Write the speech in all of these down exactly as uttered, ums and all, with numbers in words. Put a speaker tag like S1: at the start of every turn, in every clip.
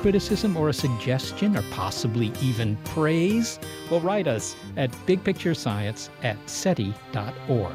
S1: criticism or a suggestion or possibly even praise? Well, write us at bigpicturescience at seti dot org.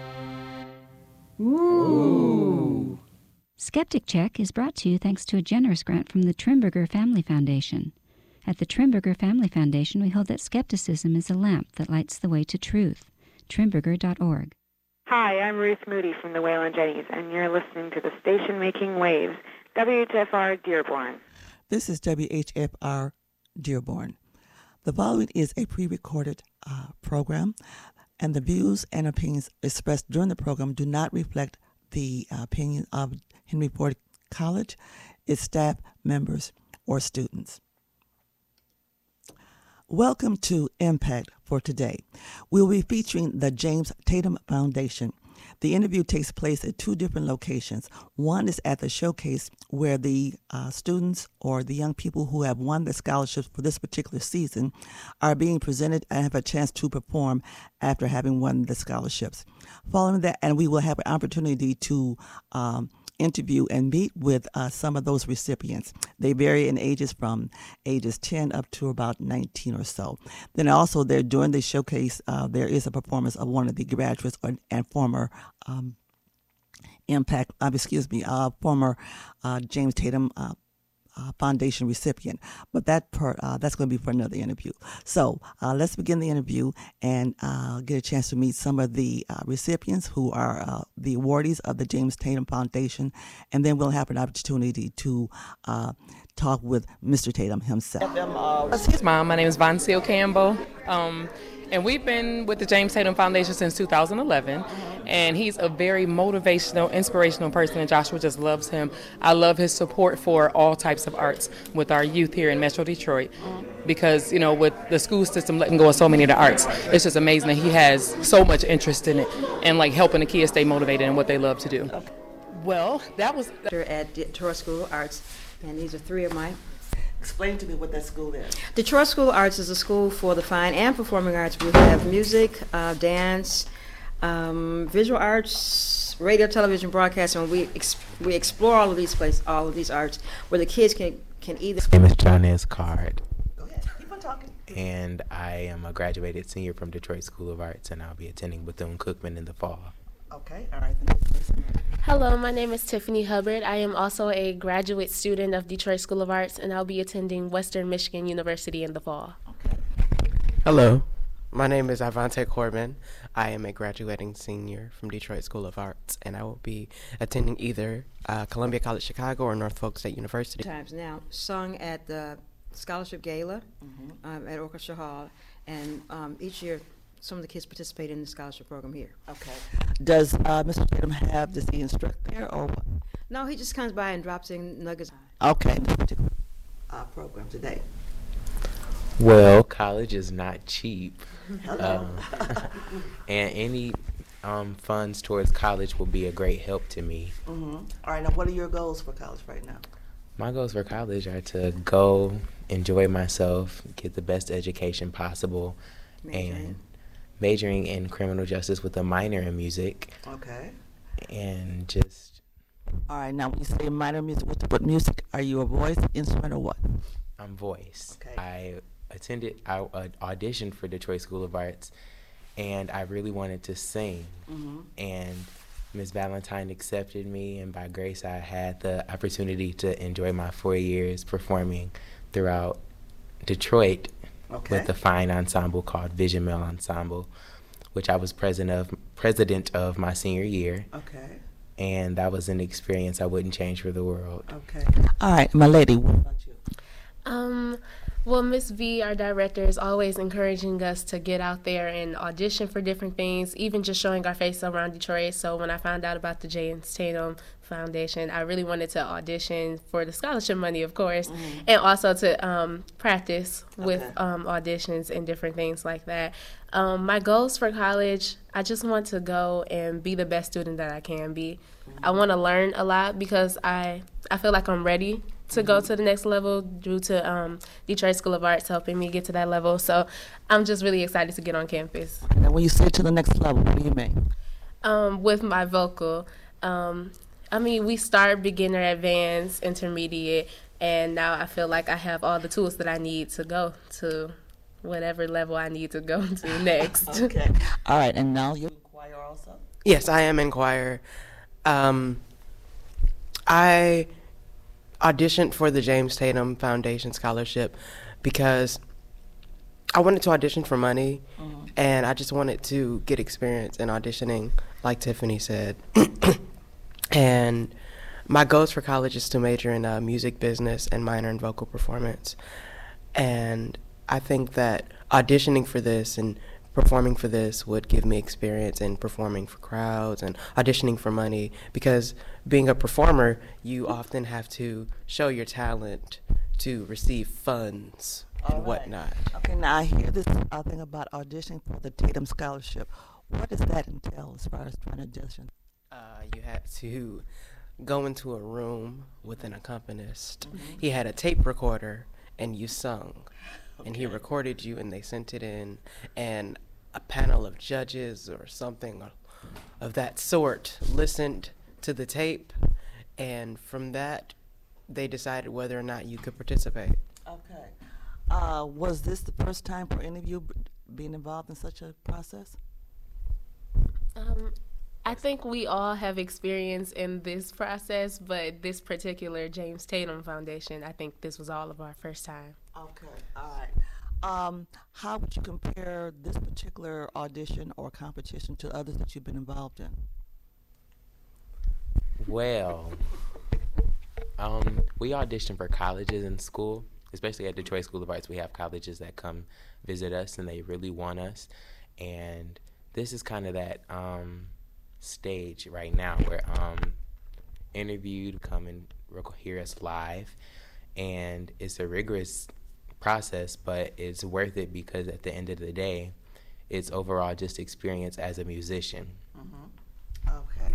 S2: Ooh.
S3: Skeptic Check is brought to you thanks to a generous grant from the Trimberger Family Foundation. At the Trimberger Family Foundation, we hold that skepticism is a lamp that lights the way to truth. trimberger dot org.
S4: Hi, I'm Ruth Moody from the Waylon Jennings, and you're listening to the station making waves, W H F R Dearborn.
S2: This is W H F R Dearborn. The following is a pre-recorded uh, program, and the views and opinions expressed during the program do not reflect the uh, opinion of Henry Ford College, its staff, members, or students. Welcome to Impact for today. We'll be featuring the James Tatum Foundation. The interview takes place at two different locations. One is at the showcase where the uh, students or the young people who have won the scholarships for this particular season are being presented and have a chance to perform after having won the scholarships. Following that, and we will have an opportunity to um, interview and meet with uh, some of those recipients. They vary in ages from ages ten up to about nineteen or so. Then also there during the showcase, uh, there is a performance of one of the graduates or, and former um, Impact, uh, excuse me, uh, former uh, James Tatum uh, uh, Foundation recipient. But that part, uh, that's going to be for another interview. So uh, let's begin the interview and uh, get a chance to meet some of the uh, recipients who are uh, the awardees of the James Tatum Foundation, and then we'll have an opportunity to uh, talk with Mister Tatum himself.
S5: That's his mom. My name is Von Seal Campbell. Um, And we've been with the James Tatum Foundation since two thousand eleven, and he's a very motivational, inspirational person, and Joshua just loves him. I love his support for all types of arts with our youth here in Metro Detroit, because, you know, with the school system letting go of so many of the arts, it's just amazing that he has so much interest in it and, like, helping the kids stay motivated in what they love to do. Well, that was...
S6: At Detroit School of Arts, and these are three of my...
S2: Explain to me what that school is.
S6: Detroit School of Arts is a school for the fine and performing arts. We have music, uh, dance, um, visual arts, radio, television, broadcasting. And we ex- we explore all of these places, all of these arts, where the kids can can either.
S7: My name is Johnez Card.
S2: Go ahead, keep on talking.
S7: And I am a graduated senior from Detroit School of Arts, and I'll be attending Bethune-Cookman in the fall.
S2: Okay, all right, the next person.
S8: Hello, my name is Tiffany Hubbard. I am also a graduate student of Detroit School of Arts, and I'll be attending Western Michigan University in the fall.
S2: Okay.
S9: Hello, my name is Ivante Corbin. I am a graduating senior from Detroit School of Arts, and I will be attending either uh, Columbia College Chicago or Norfolk State University.
S6: Times now, sung at the Scholarship Gala
S2: Mm-hmm.
S6: um, at Orchestra Hall, and um, each year some of the kids participate in the scholarship program here.
S2: Okay. Does uh, Mister Tatum have, does he instruct there or what?
S6: No, he just comes by and drops in nuggets.
S2: Okay, this particular uh, program today.
S7: Well, college is not cheap.
S2: Hello.
S7: Um, and any um, funds towards college will be a great help to me.
S2: Mm-hmm. All right, now what are your goals for college right now?
S7: My goals for college are to go, enjoy myself, get the best education possible,
S6: Majoring.
S7: and majoring in criminal justice with a minor in music.
S2: Okay.
S7: And just...
S2: All right, now when you say minor music, what, what music? Are you a voice, instrument, or what?
S7: I'm voice.
S2: Okay.
S7: I attended, I uh, auditioned for Detroit School of Arts, and I really wanted to sing.
S2: Mm-hmm.
S7: And Miz Valentine accepted me, and by grace I had the opportunity to enjoy my four years performing throughout Detroit.
S2: Okay.
S7: With a fine ensemble called Vision Male Ensemble, which I was president of, president of my senior year.
S2: Okay.
S7: And that was an experience I wouldn't change for the world.
S2: Okay. All right, my lady, what about you?
S8: Um, well, Miss V, our director, is always encouraging us to get out there and audition for different things, even just showing our face around Detroit. So when I found out about the James Tatum Foundation, I really wanted to audition for the scholarship money, of course, mm-hmm. and also to um, practice with
S2: Okay.
S8: um, auditions and different things like that. Um, my goals for college, I just want to go and be the best student that I can be. Mm-hmm. I want to learn a lot because I, I feel like I'm ready to go to the next level due to um, Detroit School of Arts helping me get to that level. So I'm just really excited to get on campus.
S2: Now, when you say to the next level, what do you mean?
S8: Um, with my vocal, um, I mean, we start beginner, advanced, intermediate, And now I feel like I have all the tools that I need to go to whatever level I need to go to next.
S2: Okay. All right. And now you're in choir also?
S9: Yes, I am in choir. Um, I auditioned for the James Tatum Foundation Scholarship because I wanted to audition for money, mm-hmm. and I just wanted to get experience in auditioning, like Tiffany said. And my goals for college is to major in uh, music business and minor in vocal performance. And I think that auditioning for this and performing for this would give me experience in performing for crowds and auditioning for money, because being a performer, you often have to show your talent to receive funds and
S2: All right.
S9: whatnot.
S2: Okay, now I hear this uh, thing about auditioning for the Tatum Scholarship. What does that entail as far as trying to audition?
S9: Uh, you had to go into a room with an accompanist. Mm-hmm. He had a tape recorder, and you sung. Okay. And he recorded you, and they sent it in, and a panel of judges or something of that sort listened to the tape, and from that, they decided whether or not you could participate.
S2: Okay. Uh, was this the first time for any of you b- being involved in such a process?
S8: Um, I think we all have experience in this process, but this particular James Tatum Foundation, I think this was all of our first time.
S2: Okay, all right. Um, how would you compare this particular audition or competition to others that you've been involved in?
S7: Well, um, we audition for colleges in school, especially at Detroit School of Arts. We have colleges that come visit us, and they really want us. And this is kind of that um, stage right now where um, interviewed, come and rec- hear us live, and it's a rigorous process, but it's worth it because at the end of the day, it's overall just experience as a musician.
S2: Mm-hmm. Okay.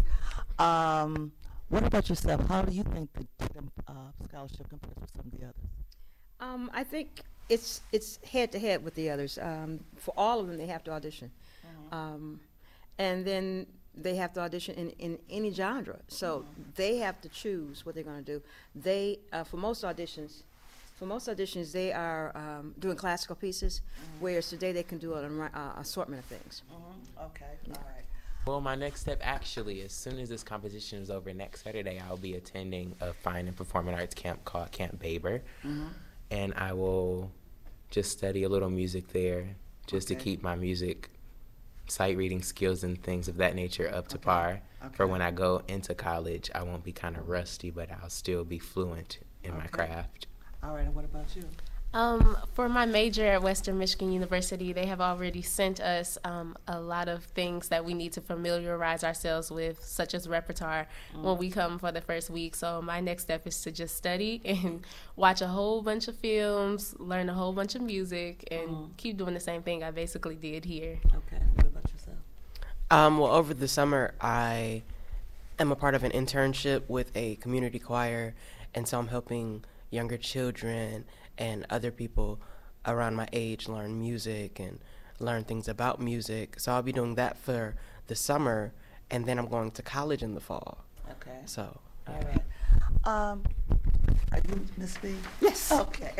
S2: Um, what about yourself? How do you think the Tatum uh, Scholarship compares with some of the others?
S6: Um, I think it's it's head to head with the others. Um, for all of them, they have to audition, mm-hmm. um, and then they have to audition in, in any genre. So mm-hmm. they have to choose what they're going to do. They uh, for most auditions. For most auditions, they are um, doing classical pieces, mm-hmm. whereas today they can do an uh, assortment of things.
S2: Mm-hmm. Okay,
S6: yeah.
S2: All right.
S7: Well, my next step, actually, as soon as this competition is over next Saturday, I'll be attending a fine and performing arts camp called Camp Baber, mm-hmm. and I will just study a little music there, just okay. to keep my music sight reading skills and things of that nature up to okay. par. Okay. For when I go into college, I won't be kind of rusty, but I'll still be fluent in okay. my craft.
S2: All right, and what about you?
S8: Um, for my major at Western Michigan University, they have already sent us um, a lot of things that we need to familiarize ourselves with, such as repertoire, mm. when we come for the first week. So my next step is to just study and watch a whole bunch of films, learn a whole bunch of music, and mm. keep doing the same thing I basically did here.
S2: Okay, what about yourself?
S9: Um, well, over the summer, I am a part of an internship with a community choir, and so I'm helping younger children and other people around my age learn music and learn things about music. So I'll be doing that for the summer, and then I'm going to college in the fall.
S2: Okay.
S9: So.
S2: All right. Um, are you Miss B?
S6: Yes.
S2: Okay.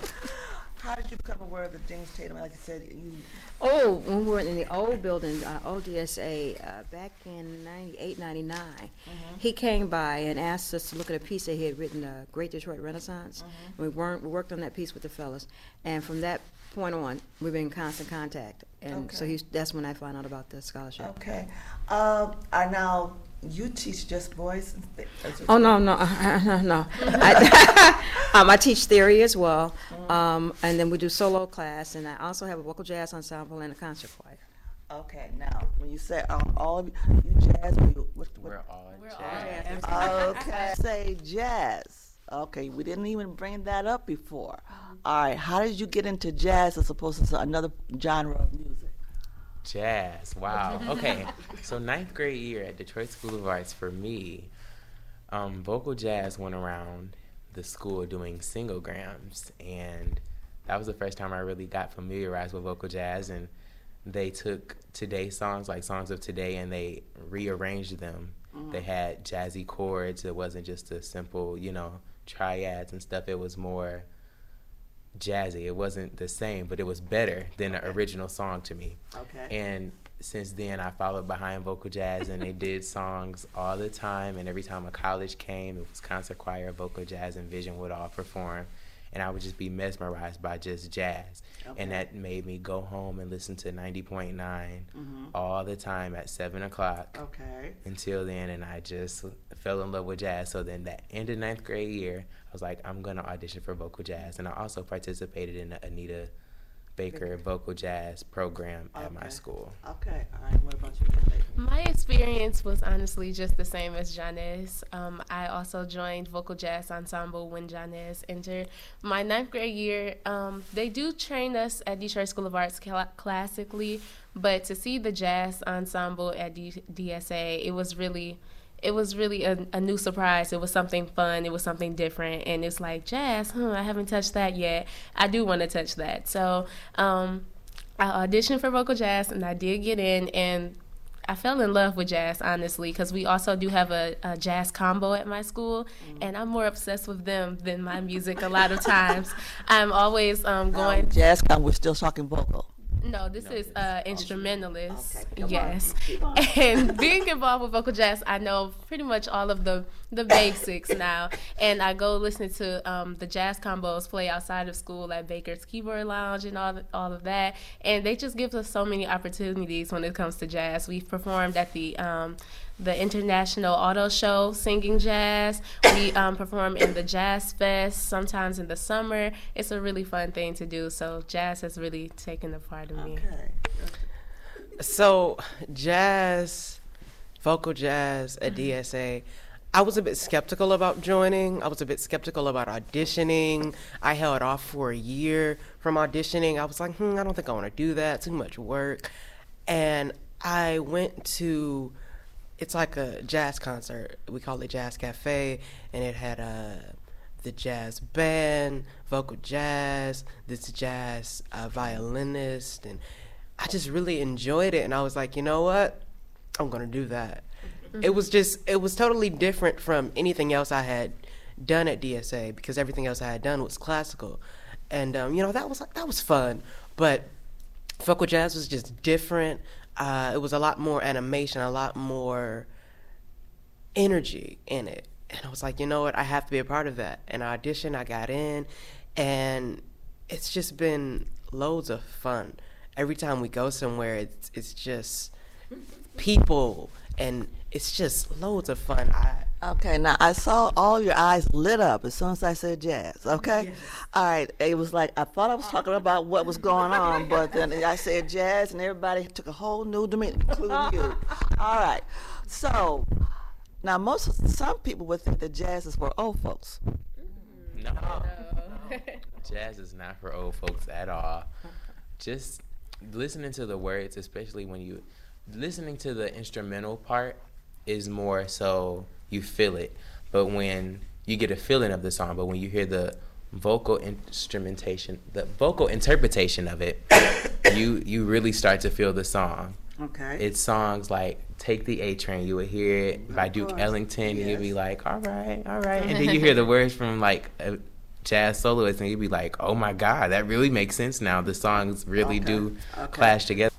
S2: How did you become aware of the James Tatum? Like you said, you.
S6: Oh, when we were in the old building, uh, O D S A, uh, back in ninety-eight, ninety-nine, mm-hmm. he came by and asked us to look at a piece that he had written, uh, Great Detroit Renaissance. Mm-hmm. We weren't, we worked on that piece with the fellas, and from that point on, we've been in constant contact. And
S2: okay.
S6: so he's, that's when I found out about the scholarship.
S2: Okay. Um, I now. You teach just boys?
S6: Oh, no, no, uh, no. I, um, I teach theory as well, mm-hmm. um, and then we do solo class, and I also have a vocal jazz ensemble and a concert choir.
S2: Okay, now, when you say um, all of you, you jazz, or you, what, what?
S7: We're all
S6: We're
S7: jazz.
S6: all jazz.
S2: Okay, say jazz. Okay, we didn't even bring that up before. All right, how did you get into jazz as opposed to another genre of music?
S7: Jazz, wow. Okay, so ninth grade year at Detroit School of Arts, for me, um, vocal jazz went around the school doing singlegrams, and that was the first time I really got familiarized with vocal jazz. And they took today's songs, like songs of today, and they rearranged them. Mm-hmm. They had jazzy chords. It wasn't just a simple, you know, triads and stuff, it was more jazzy. It wasn't the same, but it was better than the original song to me.
S2: Okay.
S7: And since then, I followed behind vocal jazz, and they did songs all the time. And every time a college came, it was concert choir, vocal jazz, and Vision would all perform. And I would just be mesmerized by just jazz. Okay. And that made me go home and listen to ninety point nine mm-hmm. all the time at seven o'clock.
S2: Okay.
S7: Until then, and I just fell in love with jazz. So then that end of ninth grade year, I was like, I'm going to audition for vocal jazz. And I also participated in the Anita Baker vocal jazz program at okay. my school.
S2: Okay, all right. What about you?
S8: My experience was honestly just the same as Janez. Um, I also joined vocal jazz ensemble when Janez entered. My ninth grade year, um, they do train us at Detroit School of Arts cl- classically, but to see the jazz ensemble at D- DSA, it was really... It was really a, a new surprise. It was something fun. It was something different. And it's like, jazz, huh, I haven't touched that yet. I do want to touch that. So um, I auditioned for vocal jazz, and I did get in. And I fell in love with jazz, honestly, because we also do have a, a jazz combo at my school. Mm-hmm. And I'm more obsessed with them than my music a lot of times. I'm always um, going.
S2: Um, jazz combo, we're still talking vocal.
S8: No, this no, is uh, instrumentalist.
S2: Okay,
S8: yes.
S2: On.
S8: And being involved with vocal jazz, I know pretty much all of the, the basics now. And I go listen to um, the jazz combos play outside of school at Baker's Keyboard Lounge and all, all of that. And they just give us so many opportunities when it comes to jazz. We've performed at the um, the International Auto Show singing jazz. We um, perform in the Jazz Fest, sometimes in the summer. It's a really fun thing to do, so jazz has really taken a part of me.
S2: Okay.
S9: So jazz, vocal jazz at D S A, I was a bit skeptical about joining. I was a bit skeptical about auditioning. I held off for a year from auditioning. I was like, hmm, I don't think I want to do that. Too much work. And I went to... It's like a jazz concert. We call it Jazz Cafe, and it had uh, the jazz band, vocal jazz, this jazz uh, violinist, and I just really enjoyed it. And I was like, you know what? I'm gonna do that. Mm-hmm. It was just, it was totally different from anything else I had done at D S A because everything else I had done was classical, and um, you know that was that was fun. But vocal jazz was just different. Uh, it was a lot more animation, a lot more energy in it. And I was like, you know what, I have to be a part of that. And I auditioned, I got in, and it's just been loads of fun. Every time we go somewhere, it's, it's just people, and it's just loads of fun. I,
S2: Okay, now I saw all your eyes lit up as soon as I said jazz, okay?
S6: Yes.
S2: All right, it was like, I thought I was talking about what was going on, but then I said jazz and everybody took a whole new dimension, including you. All right, so now most, some people would think that jazz is for old folks.
S7: No, no. Jazz is not for old folks at all. Just listening to the words, especially when you, listening to the instrumental part is more so you feel it, but when you get a feeling of the song, but when you hear the vocal instrumentation, the vocal interpretation of it, you you really start to feel the song.
S2: Okay.
S7: It's songs like Take the A Train, you would hear it by
S2: Of
S7: Duke
S2: course.
S7: Ellington,
S2: Yes.
S7: and you'd be like, all right, all right. And then you hear the words from like a jazz soloist, and you'd be like, oh my God, that really makes sense now. The songs really
S2: Okay.
S7: do
S2: Okay.
S7: clash together.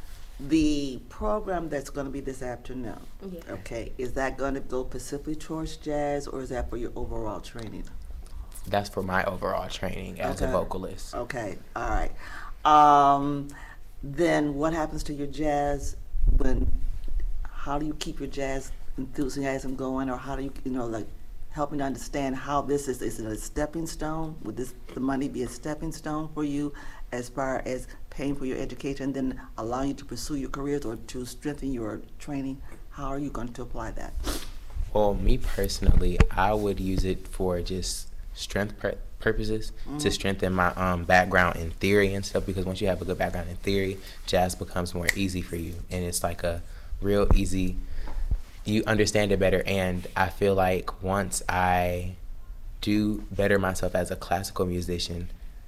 S2: The program that's going to be this afternoon,
S8: Yeah.
S2: okay, is that going to go specifically towards jazz, or is that for your overall training?
S7: That's for my overall training as
S2: Okay.
S7: a vocalist.
S2: Okay, all right. Um, then what happens to your jazz when, how do you keep your jazz enthusiasm going, or how do you, you know, like, help me to understand how this is, is it a stepping stone? Would this, the money be a stepping stone for you as far as paying for your education, then allowing you to pursue your careers or to strengthen your training? How are you going to apply that?
S7: Well, me personally, I would use it for just strength pur- purposes,
S2: Mm-hmm.
S7: to strengthen my um, background in theory and stuff, because once you have a good background in theory, jazz becomes more easy for you, and it's like a real easy, you understand it better. And I feel like once I do better myself as a classical musician,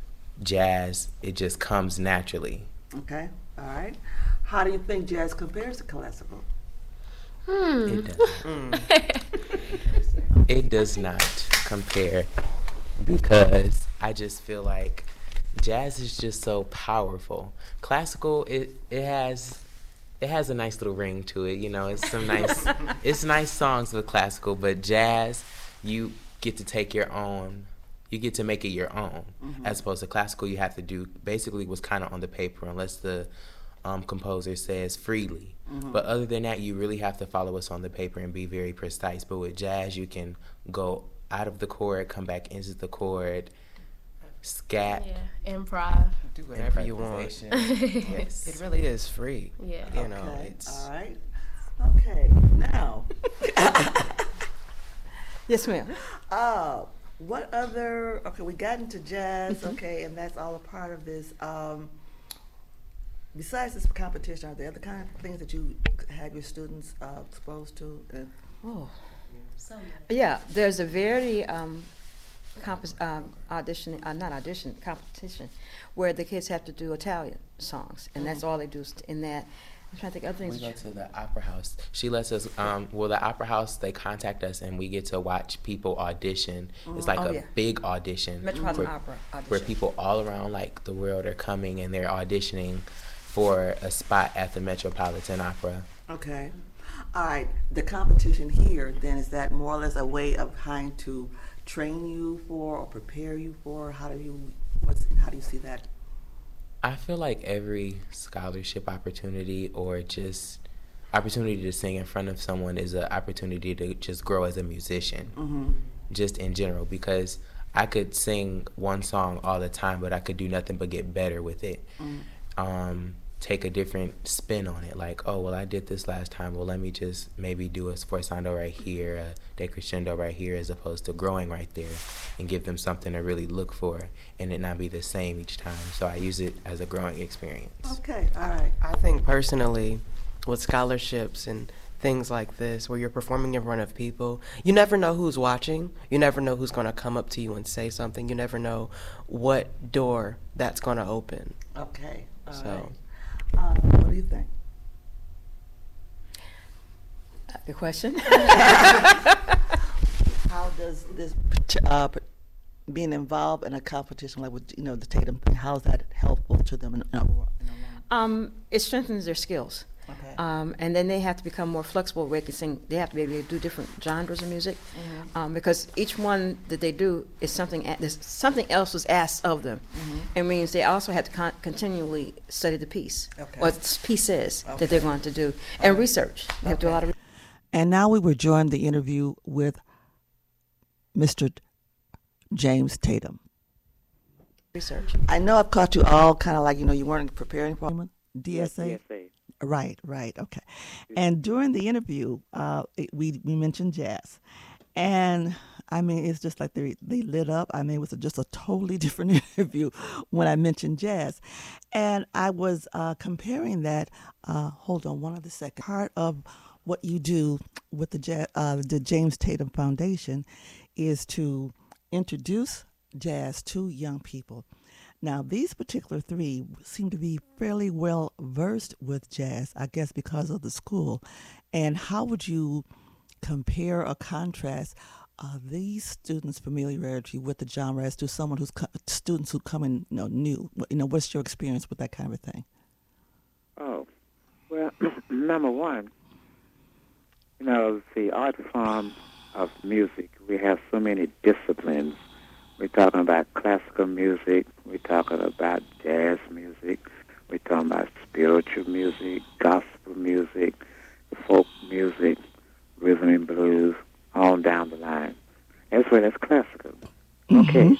S7: jazz, it just comes naturally.
S2: Okay, all right. How do you think jazz compares to classical?
S8: Hmm.
S7: It does. it does not compare because I just feel like jazz is just so powerful. Classical, it it has it has a nice little ring to it. You know, it's some nice it's nice songs with classical, but jazz, you get to take your own. You get to make it your own, mm-hmm. as opposed to classical. You have to do basically what's kind of on the paper, unless the um, composer says freely. Mm-hmm. But other than that, you really have to follow what's on the paper and be very precise. But with jazz, you can go out of the chord, come back into the chord, scat,
S8: yeah, improv,
S9: do whatever you want. Yes, it really is free.
S8: Yeah,
S9: you
S2: okay.
S9: know. It's
S2: all right. Okay, now.
S6: Yes, ma'am.
S2: Uh, what other? Okay, we got into jazz. Okay, and that's all a part of this. Um, besides this competition, are there other kind of things that you have your students uh, exposed to? And,
S6: oh, yeah. There's a very um, comp- um, audition, uh, not audition, competition, where the kids have to do Italian songs, and that's all they do in that. I'm trying to think of other things.
S7: We go to the Opera House. She lets us, um, well, the Opera House, they contact us and we get to watch people audition. Mm-hmm. It's like
S6: oh,
S7: a
S6: yeah.
S7: big audition.
S6: Metropolitan
S7: where,
S6: Opera audition.
S7: Where people all around like the world are coming and they're auditioning for a spot at the Metropolitan Opera.
S2: Okay. All right. The competition here, then, is that more or less a way of trying to train you for or prepare you for? How do you, what's, how do you see that?
S7: I feel like every scholarship opportunity or just opportunity to sing in front of someone is an opportunity to just grow as a musician, mm-hmm. just in general, because I could sing one song all the time, but I could do nothing but get better with it. Mm-hmm. Um, take a different spin on it, like, oh, well, I did this last time, well, let me just maybe do a sforzando right here, a decrescendo right here, as opposed to growing right there, and give them something to really look for, and it not be the same each time. So I use it as a growing experience.
S2: Okay, all right.
S9: I think personally, with scholarships and things like this, where you're performing in front of people, you never know who's watching. You never know who's going to come up to you and say something. You never know what door that's going to open.
S2: Okay, all
S9: so.
S2: right. Uh, what do you think?
S6: The question?
S2: How does this uh, being involved in a competition like with you know the Tatum, how is that helpful to them? In, in a, in a
S6: um, it strengthens their skills.
S2: Okay.
S6: Um, and then they have to become more flexible where they can sing. They have to be able to do different genres of music, mm-hmm. um, because each one that they do is something. There's something else was asked of them. Mm-hmm. It means they also have to con- continually study the piece,
S2: okay.
S6: or the piece is
S2: okay.
S6: that they're going to do, and
S2: okay.
S6: research. They have
S2: okay.
S6: to do a lot of. Re-
S2: and now we were joined the interview with Mister James Tatum.
S6: Research.
S2: I know I've caught you all kind of like you know you weren't preparing for D S A.
S10: Yes, D S A.
S2: Right, right, okay. And during the interview, uh, it, we we mentioned jazz, and I mean it's just like they they lit up. I mean it was a, just a totally different interview when I mentioned jazz, and I was uh, comparing that. Uh, hold on one other second. Part of what you do with the jazz, uh, the James Tatum Foundation is to introduce jazz to young people. Now, these particular three seem to be fairly well versed with jazz, I guess because of the school. And how would you compare or contrast uh, these students' familiarity with the genres to someone who's co- students who come in you know, new? You know, what's your experience with that kind of thing?
S10: Oh, well, number one, you know, the art form of music, we have so many disciplines. We're talking about classical music. We're talking about jazz music. We're talking about spiritual music, gospel music, folk music, rhythm and blues, on down the line, as well as classical. Mm-hmm. Okay.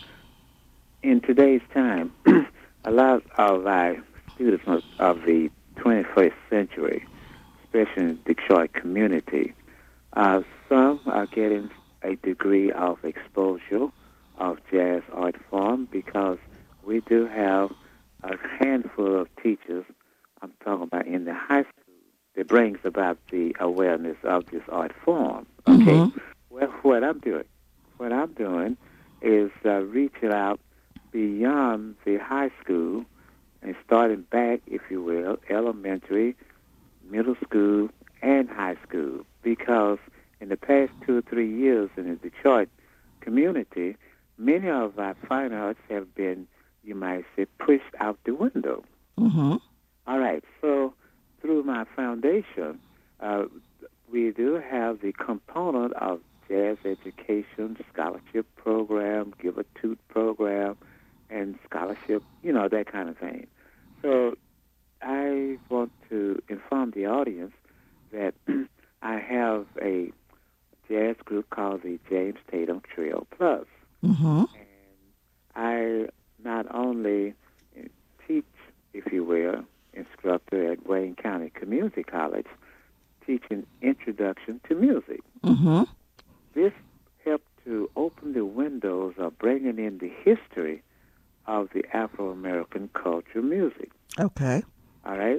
S10: In today's time, a lot of our students of, of the twenty-first century, especially in the Detroit community, uh, some are getting a degree of exposure of jazz art form because we do have a handful of teachers, I'm talking about in the high school, that brings about the awareness of this art form. Okay? Mm-hmm. Well, what I'm doing, what I'm doing is uh, reaching out beyond the high school and starting back, if you will, elementary, middle school, and high school, because in the past two or three years in the Detroit community, many of our fine arts have been, you might say, pushed out the window.
S2: Mm-hmm.
S10: All right, so through my foundation, uh, we do have the component of jazz education, scholarship program, give a toot program, and scholarship, you know, that kind of thing. So I want to inform the audience that I have a jazz group called the James Tatum Trio Plus.
S2: Mm-hmm.
S10: And I not only teach, if you will, instructor at Wayne County Community College, teaching introduction to music.
S2: Mm-hmm.
S10: This helped to open the windows of bringing in the history of the Afro-American culture music.
S2: Okay.
S10: All right?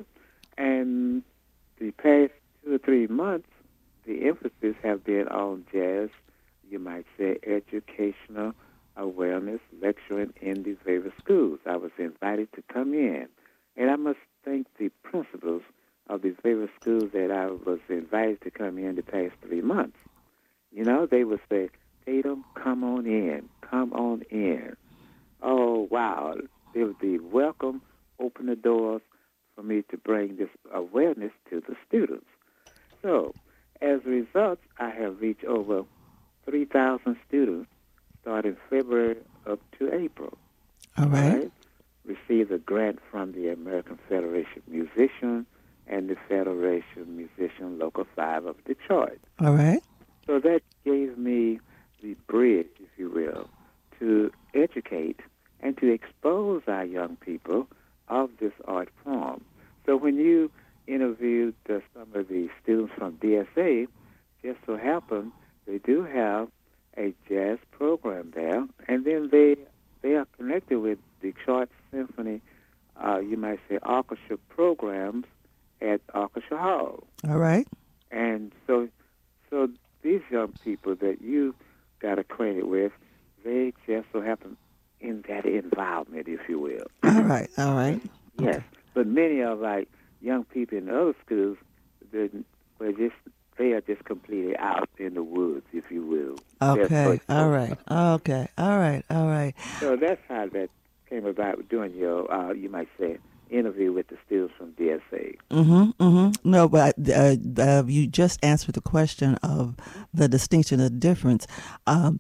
S10: And the past two or three months, the emphasis have been on jazz, you might say educational awareness, lecturing in the various schools. I was invited to come in. And I must thank the principals of the various schools that I was invited to come in the past three months. You know, they would say, Tatum, come on in, come on in. Oh, wow. It was the welcome, open the doors for me to bring this awareness to the students. So, as a result, I have reached over three thousand students starting February up to April.
S2: All right.
S10: All right? Received a grant from the American Federation of Musicians and the Federation Musician Local five of Detroit.
S2: All right.
S10: So that gave me the bridge, if you will, to educate and to expose our young people of this art form. So when you interviewed uh, some of the students from D S A, just so happened they do have a jazz program there, and then they they are connected with Detroit Symphony, uh, you might say, orchestra programs at Orchestra Hall.
S2: All right.
S10: And so, so these young people that you got acquainted with, they just so happen in that environment, if you will.
S2: All right. All right.
S10: Yes. But many of like young people in other schools, they're, were just they are just completely out in the woods, if you will.
S2: Okay. All right. Okay. All right. All right.
S10: So that's how that came about doing your, uh, you might say, interview with the students from D S A.
S2: Mm-hmm, mm-hmm. No, but uh, uh, you just answered the question of the distinction, the difference. Um,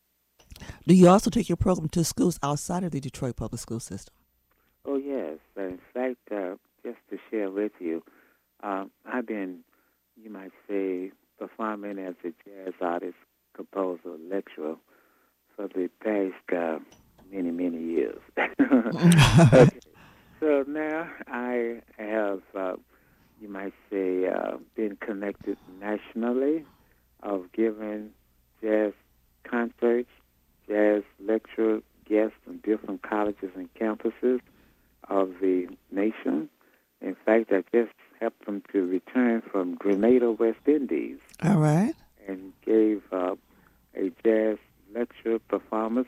S2: do you also take your program to schools outside of the Detroit public school system?
S10: Oh, yes. In fact, uh, just to share with you, um, I've been, you might say, performing as a jazz artist, composer, lecturer for the past uh, many, many years. Okay. So now I have, uh, you might say, uh, been connected nationally of giving jazz concerts, jazz lecture guests from different colleges and campuses of the nation. In fact, I just happened to return from Grenada, West Indies.
S2: All right.
S10: And gave uh, a jazz lecture performance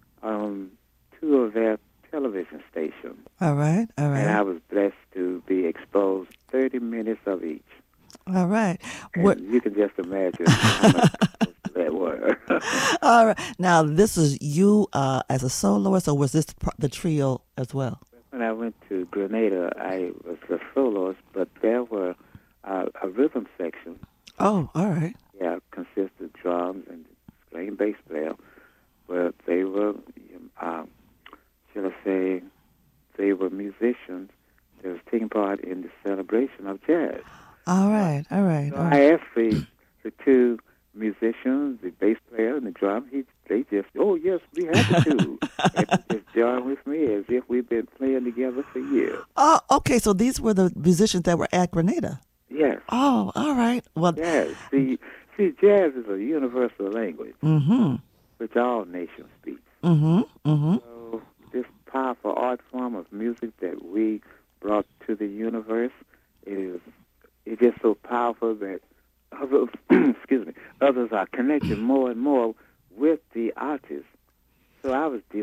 S10: on two of their television station.
S2: All right, all right.
S10: And I was blessed to be exposed thirty minutes of each.
S2: All right.
S10: And
S2: what
S10: you can just imagine how much that were.
S2: All right. Now, this is you uh, as a soloist, or was this the trio as well?
S10: When I went to Grenada, I was a soloist, but there were uh, a rhythm section.
S2: Oh, all right.
S10: Yeah, consisted of drums and string bass player, but they were, um, shall I say, they were musicians that was taking part in the celebration of jazz.
S2: All right, all right.
S10: So
S2: all
S10: I
S2: right.
S10: asked the, the two musicians, the bass player and the drum, he, they just, oh, yes, we have the two. And they just joined with me as if we've been playing together for years.
S2: Oh, okay, so these were the musicians that were at Grenada.
S10: Yes.
S2: Oh, all right. Well,
S10: yes. See, see, jazz is a universal language,
S2: mm-hmm.
S10: which all nations speak.
S2: Mm-hmm, mm-hmm.
S10: So this powerful art form of music that we brought to the universe, it is it's just so powerful that others, excuse me, others are connected more and more with the artist. So I was delighted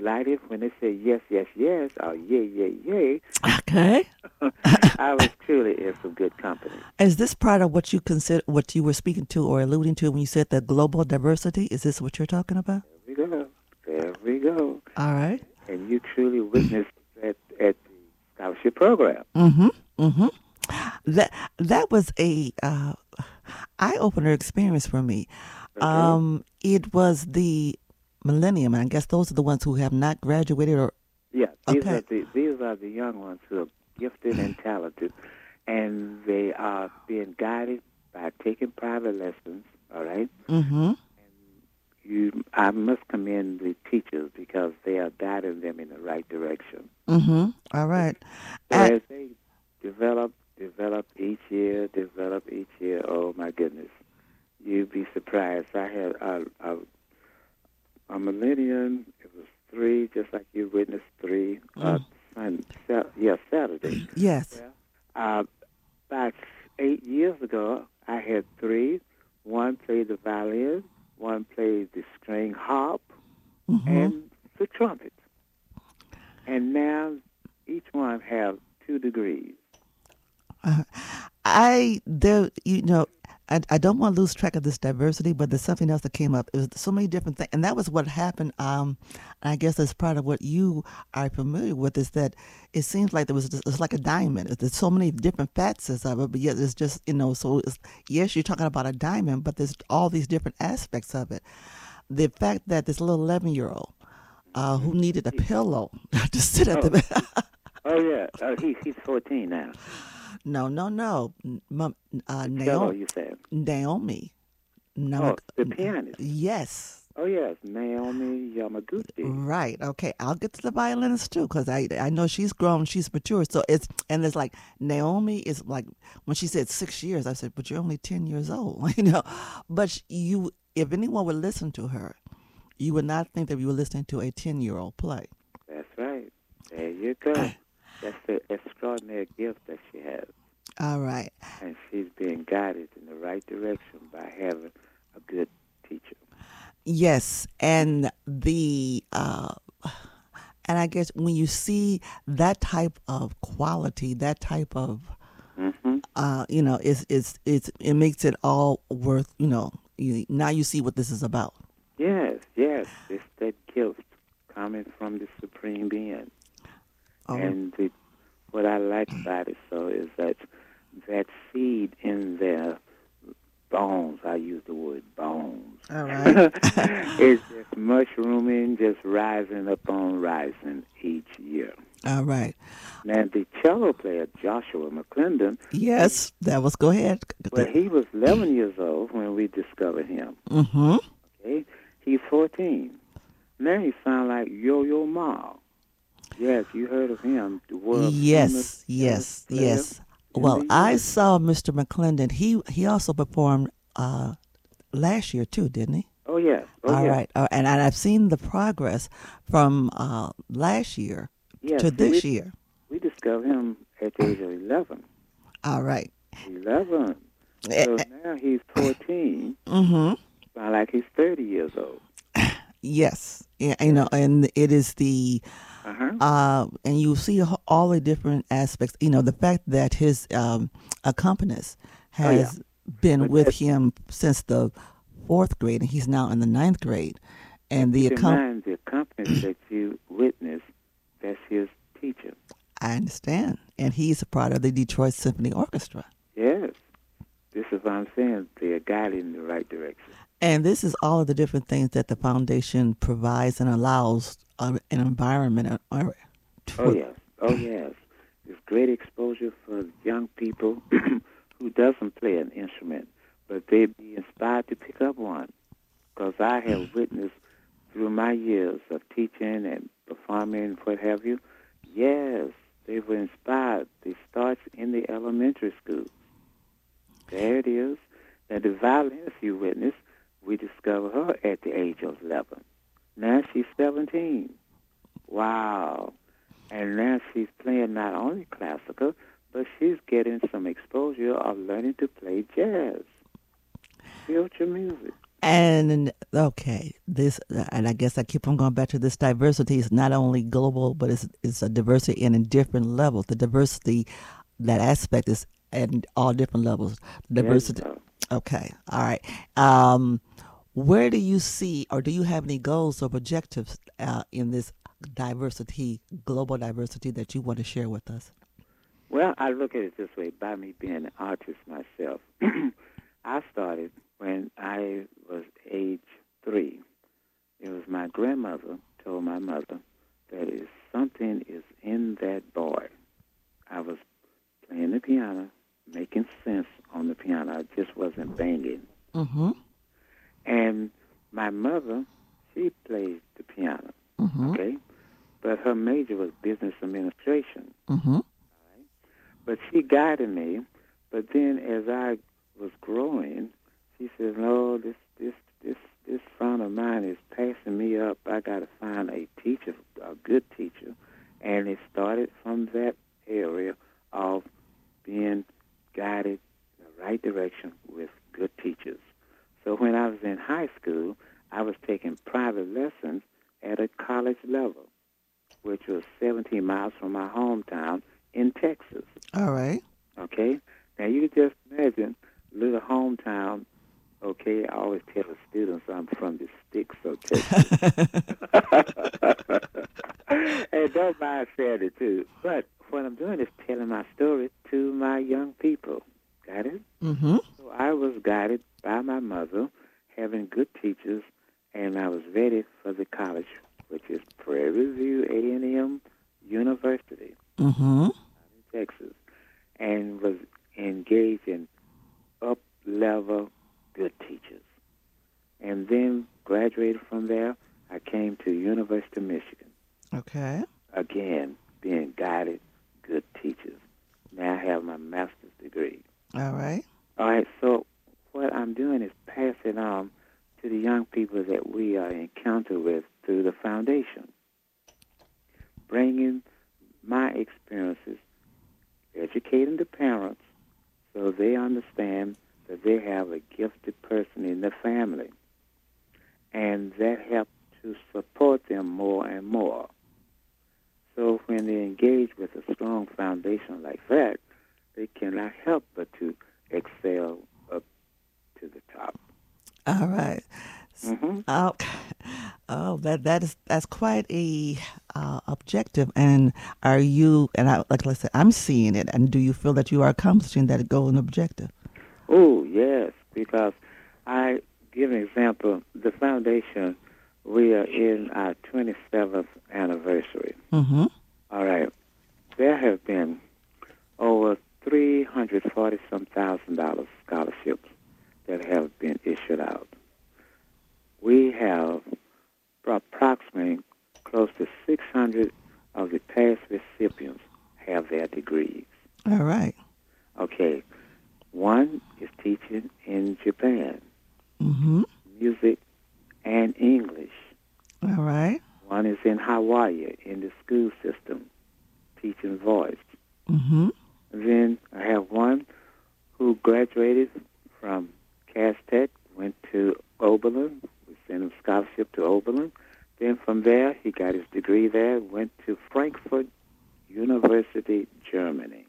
S10: delighted when they say yes, yes, yes, or yay, yay, yay.
S2: Okay.
S10: I was truly in some good company.
S2: Is this part of what you consider, what you were speaking to or alluding to when you said the global diversity? Is this what you're talking about?
S10: There we go. There we go.
S2: All right.
S10: And you truly witnessed that at the scholarship program.
S2: Mm-hmm. Mm-hmm. That that was a uh, eye-opener experience for me.
S10: Okay.
S2: Um, it was the millennium, and I guess those are the ones who have not graduated or.
S10: Yeah, these
S2: Okay.
S10: are the these are the young ones who are gifted and talented, and they are being guided by taking private lessons. All right.
S2: Mm-hmm.
S10: You, I must commend the teachers because they are guiding them in the right direction.
S2: Mm-hmm. All right.
S10: So
S2: Uh,
S10: as they develop, develop each year, develop each year, oh my goodness, you'd be surprised. I had a, a, a millennium, it was three, just like you witnessed three, uh, Sun, Sat- yeah, Saturday.
S2: yes.
S10: Uh, about eight years ago, I had three. One played the violin, one played the string harp,
S2: Mm-hmm.
S10: and the trumpet. And now each one have two degrees.
S2: Uh, I there you know I, I don't want to lose track of this diversity, but there's something else that came up. It was so many different things, and that was what happened. Um, I guess as part of what you are familiar with is that it seems like there was just, it's like a diamond. There's so many different facets of it, but yet it's just you know. So it's, yes, you're talking about a diamond, but there's all these different aspects of it. The fact that this little eleven year old uh, who needed a pillow to sit at
S10: Oh.
S2: the
S10: Oh, yeah. Uh, he, he's fourteen now.
S2: no no no Mom, uh,
S10: Cello,
S2: Naomi
S10: you said.
S2: Naomi. No,
S10: Oh, the pianist.
S2: yes.
S10: Oh, yes, Naomi Yamaguchi.
S2: Right. Okay. I'll get to the violinist too, because I I know she's grown, she's mature. So it's and it's like Naomi is like when she said six years, I said, but you're only ten years old, you know. But sh- you, if anyone would listen to her, you would not think that you were listening to a ten year old play.
S10: That's right. There you go. That's the extraordinary gift that she has.
S2: All right.
S10: And she's being guided in the right direction by having a good teacher.
S2: Yes, and the uh, and I guess when you see that type of quality, that type of
S10: Mm-hmm.
S2: uh, you know, it's it's it's it makes it all worth. You know, you, now you see what this is about.
S10: Yes, yes. It's that gift coming from the Supreme Being.
S2: Oh.
S10: And the, what I like about it so is that that seed in their bones, I use the word bones,
S2: All right.
S10: is just mushrooming, just rising up on rising each year.
S2: All right.
S10: Now, the cello player, Joshua McClendon,
S2: Yes, that was. Go ahead.
S10: well, he was eleven years old when we discovered him.
S2: Mm-hmm.
S10: Okay? He's fourteen. Now he sounds like Yo-Yo Ma. Yes, you heard of him. The world
S2: Yes,
S10: famous
S2: yes,
S10: player
S2: yes.
S10: in
S2: Well,
S10: the
S2: I
S10: U S.
S2: saw Mister McClendon. He he also performed uh, last year too, didn't he?
S10: Oh, yes. Oh,
S2: All
S10: yes.
S2: right. Uh, and, and I've seen the progress from uh, last year
S10: Yes,
S2: to this
S10: we,
S2: year.
S10: We discovered him at the age of eleven.
S2: All right.
S10: eleven.
S2: Eh,
S10: So
S2: eh.
S10: now he's fourteen.
S2: Mm-hmm.
S10: Sound like he's thirty years old.
S2: Yes. Yeah, you know, and it is the
S10: Uh-huh.
S2: uh, and you see h- all the different aspects. You know, the fact that his um, accompanist has been
S10: But
S2: with
S10: that-
S2: him since the fourth grade, and he's now in the ninth grade. And the
S10: Keep in
S2: accom-
S10: mind, the accompanist that you witnessed, that's his teacher.
S2: I understand, and he's a part of the Detroit Symphony Orchestra.
S10: Yes. This is what I'm saying. They are guided in the right direction.
S2: And this is all of the different things that the foundation provides and allows uh, an environment. Uh, uh,
S10: Oh, yes. Oh, yes. There's great exposure for young people who doesn't play an instrument, but they be inspired to pick up one. Because I have witnessed through my years of teaching and performing, what have you, yes, they were inspired. They start in the elementary school. There it is. Now, the violinist you witnessed, we discovered her at the age of eleven. Now she's seventeen. Wow. And now she's playing not only classical, but she's getting some exposure of learning to play jazz, future music.
S2: And okay, this, and I guess I keep on going back to this diversity is not only global, but it's it's a diversity in, in different levels. The diversity, that aspect is at all different levels. Diversity.
S10: Yes,
S2: Okay, all right. Um, where do you see, or do you have any goals or objectives uh, in this diversity, global diversity that you want to share with us?
S10: Well, I look at it this way. By me being an artist myself, I started when I was age three. It was my grandmother told my mother that if something is in that boy. I was playing the piano, making sense on the piano. I just wasn't banging.
S2: Mm-hmm.
S10: And my mother, she played the piano,
S2: Mm-hmm.
S10: okay? But her major was business administration.
S2: Mm-hmm.
S10: But she guided me. But then as I was growing, she says, no, this this this this son of mine is passing me up. I got to find a teacher, a good teacher. And it started from that area of being guided in the right direction with good teachers. So when I was in high school, I was taking private lessons at a college level, which was seventeen miles from my hometown in Texas.
S2: All right.
S10: Okay? Now, you can just imagine little hometown. Okay, I always tell the students I'm from the sticks of Texas. And don't mind saying it, too. But what I'm doing is telling my story to my young people. Got it?
S2: Mm-hmm.
S10: So I was guided by my mother, having good teachers, and I was ready for the college, which is Prairie View A and M University
S2: Mm-hmm.
S10: in Texas, and was engaged in up-level good teachers. And then graduated from there, I came to University of Michigan.
S2: Okay.
S10: Again, being guided good teachers. Now I have my master's degree.
S2: All right.
S10: All right, so what I'm doing is passing on to the young people that we are encountered with through the foundation, bringing my experiences, educating the parents so they understand that they have a gifted person in the family, and that helps to support them more and more. So when they engage with a strong foundation like that, they cannot help but to excel up to the top.
S2: All right.
S10: Mm-hmm.
S2: Oh, oh, that that is that's quite a uh, objective. And are you? And I, like I said, I'm seeing it. And do you feel that you are accomplishing that goal and objective?
S10: Oh, yes, because I give an example. The foundation, we are in our twenty-seventh anniversary.
S2: Mm-hmm.
S10: All right. There have been over three hundred forty some thousand dollars scholarships that have been issued out. We have approximately close to six hundred of the past recipients have their degrees.
S2: All right.
S10: Okay. One is teaching in Japan,
S2: Mm-hmm.
S10: music and English.
S2: All right.
S10: One is in Hawaii in the school system, teaching voice.
S2: Mm-hmm.
S10: Then I have one who graduated from Cass Tech, went to Oberlin. We sent him scholarship to Oberlin. Then from there, he got his degree there, went to Frankfurt University, Germany.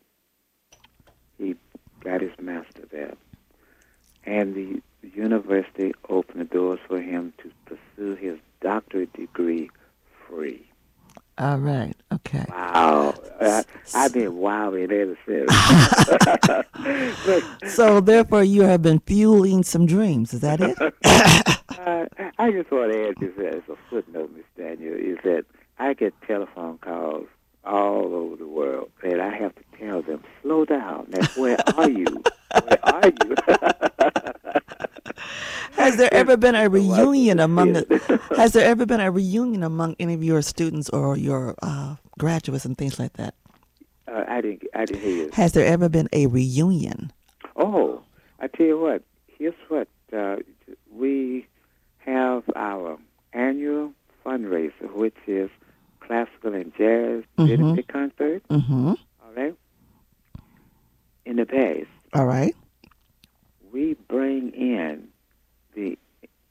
S10: He got his master there. And the university opened the doors for him to pursue his doctorate degree free.
S2: All right. Okay.
S10: Wow. I, I've been wowing ever since.
S2: So therefore, you have been fueling some dreams. Is that it?
S10: uh, I just want to add this as a footnote, Miss Daniel, is that I get telephone calls all over the world, and I have to tell them, slow down. Now, where are you? Where are you?
S2: Has there ever been a reunion among the, Has there ever been a reunion among any of your students or your uh, graduates and things like that?
S10: Uh, I didn't. I didn't hear you.
S2: Has there ever been a reunion?
S10: Oh, I tell you what. Here's what uh, we have: our annual fundraiser, which is classical and jazz benefit
S2: Mm-hmm.
S10: concert.
S2: Mm-hmm.
S10: All right. In the past,
S2: All right.
S10: we bring in the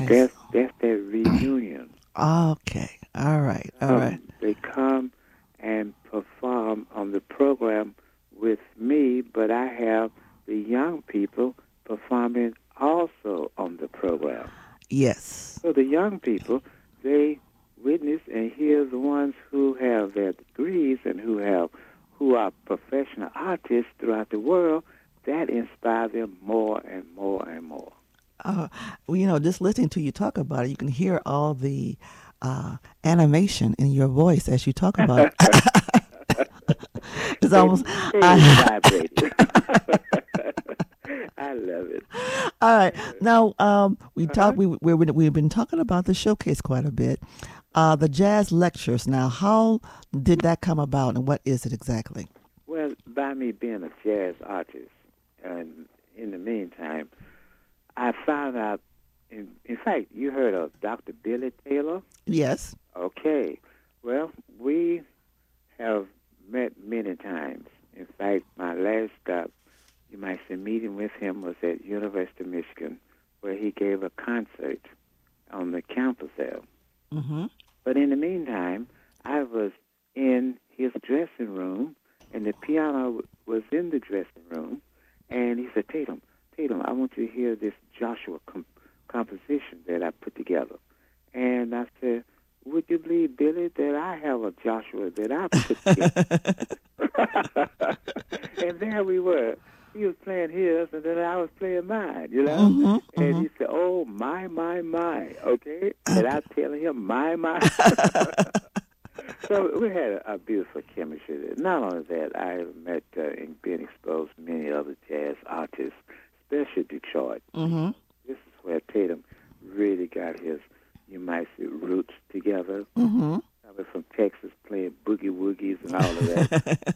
S2: Nice.
S10: That's that's their reunion.
S2: Okay. All right. All
S10: um,
S2: right.
S10: They come and perform on the program with me, but I have the young people performing also on the program.
S2: Yes.
S10: So the young people, they witness and hear the ones who have their degrees and who have who are professional artists throughout the world. That inspires them more and more and more.
S2: Uh, well, you know, just listening to you talk about it, you can hear all the uh, animation in your voice as you talk about it. It's almost. I,
S10: I love it.
S2: All right. Now, um, we uh-huh. talked. We we we've been talking about the showcase quite a bit. Uh, the jazz lectures. Now, how did that come about, and what is it exactly?
S10: Well, by me being a jazz artist, and in the meantime, I found out. In, in fact, you heard of Doctor Billy Taylor?
S2: Yes.
S10: Okay. Well, we have met many times. In fact, my last stop, you might say, meeting with him was at University of Michigan, where he gave a concert on the campus there.
S2: Mm-hmm.
S10: But in the meantime, I was in his dressing room, and the piano was in the dressing room, and he said, Tatum, Tatum, I want you to hear this Joshua com- composition that I put together. And I said, would you believe, Billy, that I have a Joshua that I put together? And there we were. He was playing his, and then I was playing mine, you know?
S2: Mm-hmm,
S10: and
S2: mm-hmm.
S10: he said, oh, my, my, my, okay? And I telling him, my, my. So we had a, a beautiful chemistry there. Not only that, I met uh, and been exposed to many other jazz artists, especially Detroit.
S2: Mm-hmm.
S10: This is where Tatum really got his, you might say, roots together.
S2: Mm-hmm.
S10: Coming from Texas, playing boogie woogies and all of that.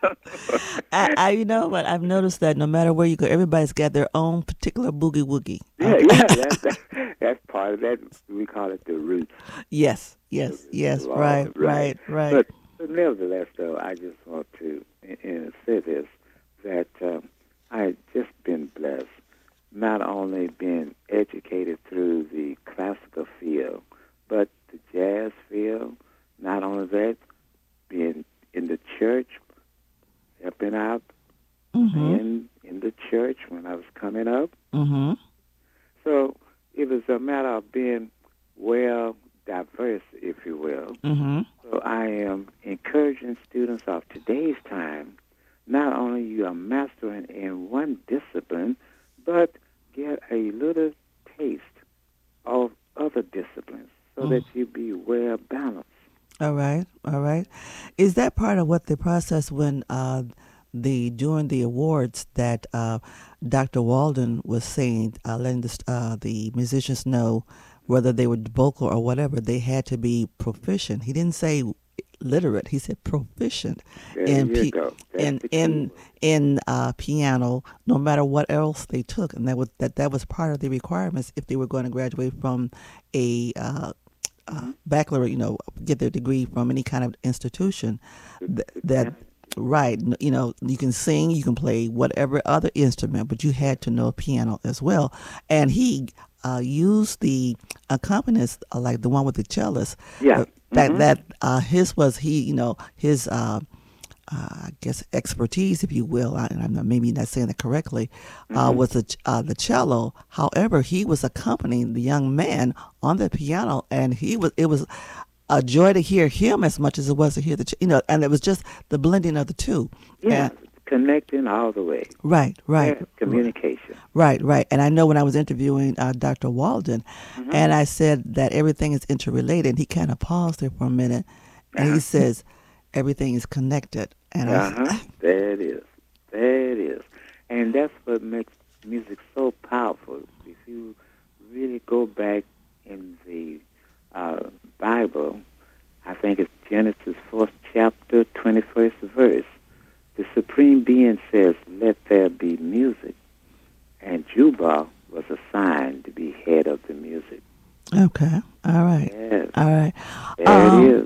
S2: I, I, you know what? I've noticed that no matter where you go, everybody's got their own particular boogie woogie.
S10: Yeah,
S2: okay.
S10: yeah, that's, that's, that's part of that. We call it the roots.
S2: Yes, yes, yes,
S10: Long,
S2: right, right, right.
S10: But, but nevertheless, though, I just want to and say this, that um, I've just been blessed, not only being educated through the classical field, but the jazz field, not only that, being in the church, helping out
S2: mm-hmm.
S10: in, in the church when I was coming up.
S2: Mm-hmm.
S10: So it was a matter of being well diverse, if you will.
S2: Mm-hmm.
S10: So I am encouraging students of today's time, not only you are mastering in one discipline, but get a little taste of other disciplines so mm. that you be well balanced.
S2: All right, all right. Is that part of what the process when uh, the during the awards that uh, Doctor Walden was saying, uh, letting the, uh, the musicians know whether they were vocal or whatever, they had to be proficient. He didn't say literate. He said proficient
S10: there
S2: in
S10: you
S2: p-
S10: go.
S2: in in in uh, piano, no matter what else they took, and that was that that was part of the requirements if they were going to graduate from a uh, uh, baccalaureate, you know, get their degree from any kind of institution. Th- that right, you know, you can sing, you can play whatever other instrument, but you had to know piano as well. And he uh, used the accompanist, uh, like the one with the cellist.
S10: Yeah.
S2: Uh, that
S10: mm-hmm.
S2: that uh, his was he, you know, his uh, uh, I guess expertise, if you will. I, I'm not, maybe not saying that correctly. Uh, mm-hmm. Was the uh, the cello. However, he was accompanying the young man on the piano, and he was it was a joy to hear him as much as it was to hear the ch- you know, and it was just the blending of the two.
S10: Yeah.
S2: And,
S10: connecting all the way.
S2: Right, right.
S10: Yeah, communication.
S2: Right, right. And I know when I was interviewing uh, Doctor Walden, mm-hmm. and I said that everything is interrelated, he kind of paused there for a minute, and uh-huh. he says, everything is connected. And
S10: uh-huh.
S2: I,
S10: there it is. There it is. And that's what makes music so powerful. If you really go back in the uh, Bible, I think it's Genesis fourth chapter, twenty-first verse, the Supreme Being says, let there be music. And Jubal was assigned to be head of the music.
S2: Okay. All right.
S10: Yes.
S2: All right.
S10: There
S2: um,
S10: it is.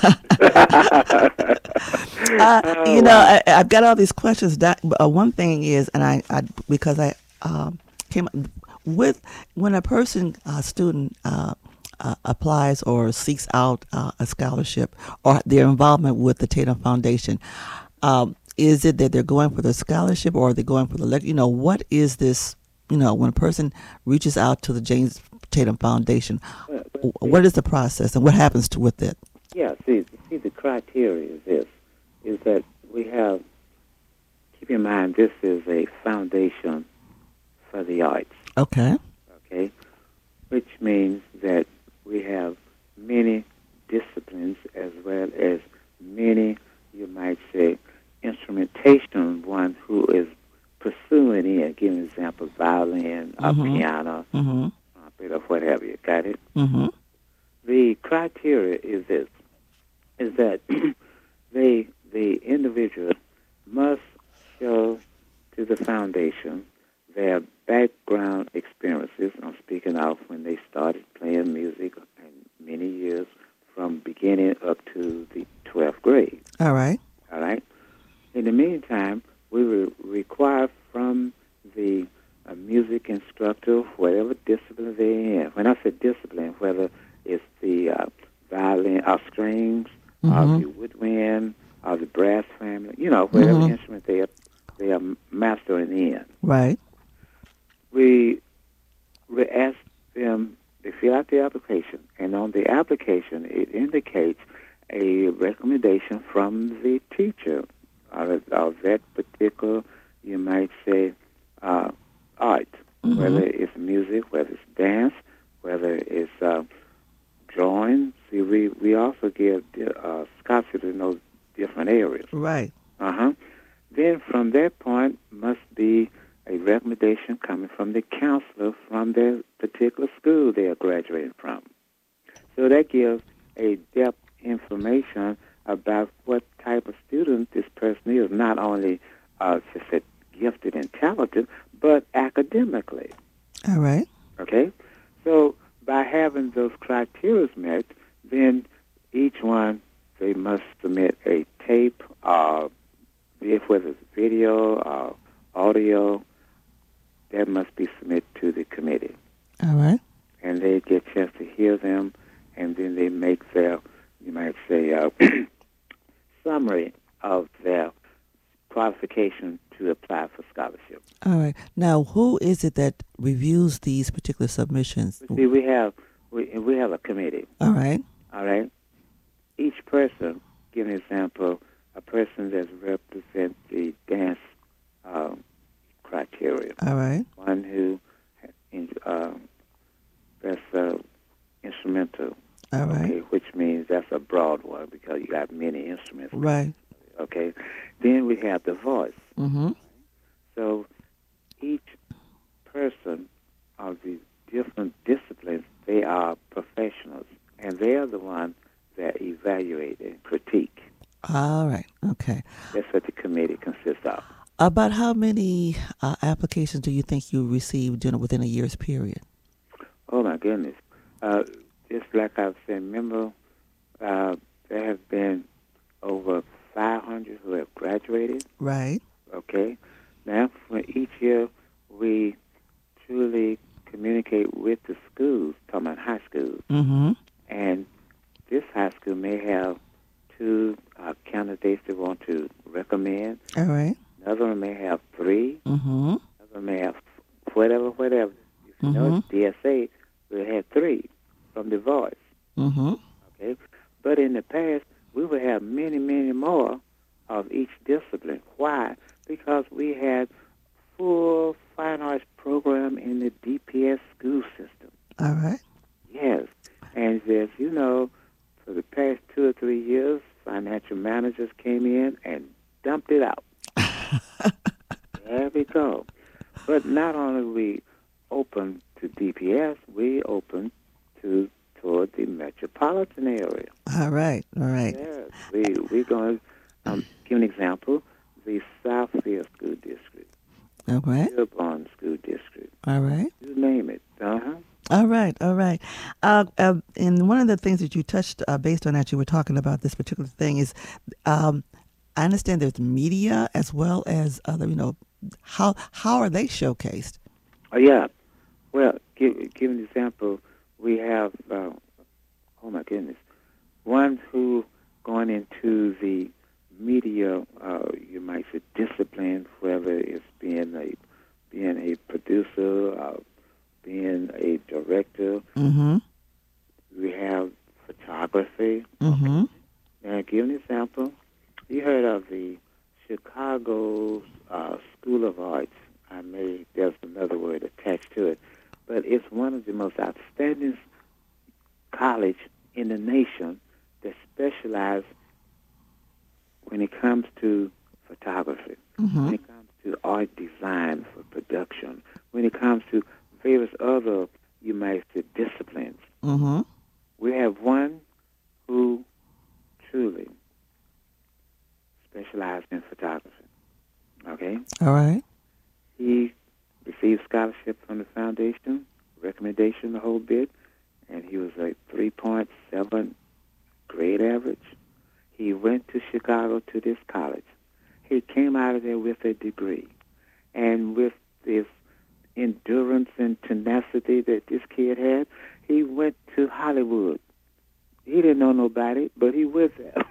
S2: uh,
S10: oh,
S2: you know, I, I've got all these questions. That uh, one thing is, and I, I because I um, came, with when a person, a student, uh, uh, applies or seeks out uh, a scholarship or their involvement with the Tatum Foundation, um, is it that they're going for the scholarship or are they going for the lecture? You know, what is this? You know, when a person reaches out to the James Tatum Foundation,
S10: Well, well,
S2: what is the process and what happens to with it?
S10: Yeah, see, see, the criteria is this, is that we have, keep in mind, this is a foundation for the arts,
S2: Okay.
S10: okay, which means that we have many disciplines as well as many, you might say, instrumentation, one who is pursuing it, give an example, violin,
S2: Mhm.
S10: or piano,
S2: Mm-hmm.
S10: trumpet, or whatever, you got it?
S2: Mm-hmm.
S10: The criteria is this, is that they, the individual must show to the foundation their background experiences. I'm speaking of when they started playing music and many years from beginning up to the twelfth grade.
S2: All right.
S10: All right? In the meantime, we will require from the uh, music instructor, whatever discipline they're in. When I say discipline, whether it's the uh, violin or strings, or
S2: Mhm.
S10: the woodwind, or the brass family, you know, whatever
S2: Mhm.
S10: instrument they are, they are mastering in.
S2: Right.
S10: We, we ask them to fill out the application, and on the application, it indicates a recommendation from the teacher of, of that particular, you might say, uh, art,
S2: Mhm.
S10: whether it's music, whether it's dance, whether it's uh, drawing. See, we, we also give uh, scholarship in those different areas.
S2: Right.
S10: Uh-huh. Then from that point must be a recommendation coming from the counselor from the particular school they are graduating from. So that gives a depth information about what type of student this person is, not only uh, just said gifted and talented, but academically.
S2: All right.
S10: Okay? So by having those criteria met, then each one, they must submit a tape, uh, if whether it's video or audio, that must be submitted to the committee.
S2: All right.
S10: And they get a chance to hear them, and then they make their, you might say, uh, summary of their qualification to apply for scholarship.
S2: All right. Now, who is it that reviews these particular submissions?
S10: See, we have we we have a committee.
S2: All right.
S10: All right. Each person, give an example, a person that represents the dance um, criteria.
S2: All right.
S10: One who uh, that's uh, instrumental.
S2: All right.
S10: Okay, which means that's a broad one because you got many instruments.
S2: Right.
S10: Okay. Then we have the voice.
S2: Mm-hmm.
S10: So each person of the different disciplines, they are professionals, and they are the ones that evaluate and critique.
S2: All right. Okay.
S10: That's what the committee consists of.
S2: About how many uh, applications do you think you received during, within a year's period?
S10: Oh, my goodness. Uh, just like I've said, remember, uh, there have been over five hundred who have graduated.
S2: Right.
S10: Okay. Now, for each year, we truly communicate with the schools, talking about high schools.
S2: Mm-hmm.
S10: And this high school may have two uh, candidates they want to recommend.
S2: All right.
S10: Another one may have three.
S2: Mm-hmm.
S10: Another one may have whatever, whatever. If you know
S2: Mm-hmm.
S10: D S A, we had three from the voice.
S2: Mm-hmm.
S10: Okay. But in the past, we would have many, many more of each discipline. Why? Because we had full fine arts program in the D P S school system.
S2: All right.
S10: Yes. And as you know, for the past two or three years, financial managers came in and dumped it out. There we go. But not only we open to D P S, we open to toward the metropolitan area.
S2: All right. All right.
S10: Yes. We, we're going to um, give an example. The Southfield School District.
S2: All right.
S10: Dearborn School District.
S2: All right.
S10: You name it. Uh-huh.
S2: All right, all right. Uh, uh, and one of the things that you touched uh, based on that you were talking about this particular thing is, um, I understand there's media as well as other, you know, how how are they showcased?
S10: Oh, yeah. Well, give, give an example. We have, uh, oh my goodness, ones who going into the media, uh, you might say discipline, whether it's being a being a producer, uh, being a director.
S2: Mm-hmm.
S10: We have photography.
S2: Mm-hmm.
S10: Now, give an example. You heard of the Chicago uh, School of Arts. I may, there's another word attached to it, but it's one of the most outstanding college in the nation that specialize when it comes to photography,
S2: Mm-hmm.
S10: when it comes to art design for production, when it comes to various other, you might say, disciplines.
S2: Mm-hmm.
S10: We have one who truly specialized in photography. Okay?
S2: All right.
S10: He received scholarship from the foundation, recommendation, the whole bit, and he was a three point seven grade average. He went to Chicago to this college. He came out of there with a degree. And with this endurance and tenacity that this kid had, he went to Hollywood. He didn't know nobody, but he was there.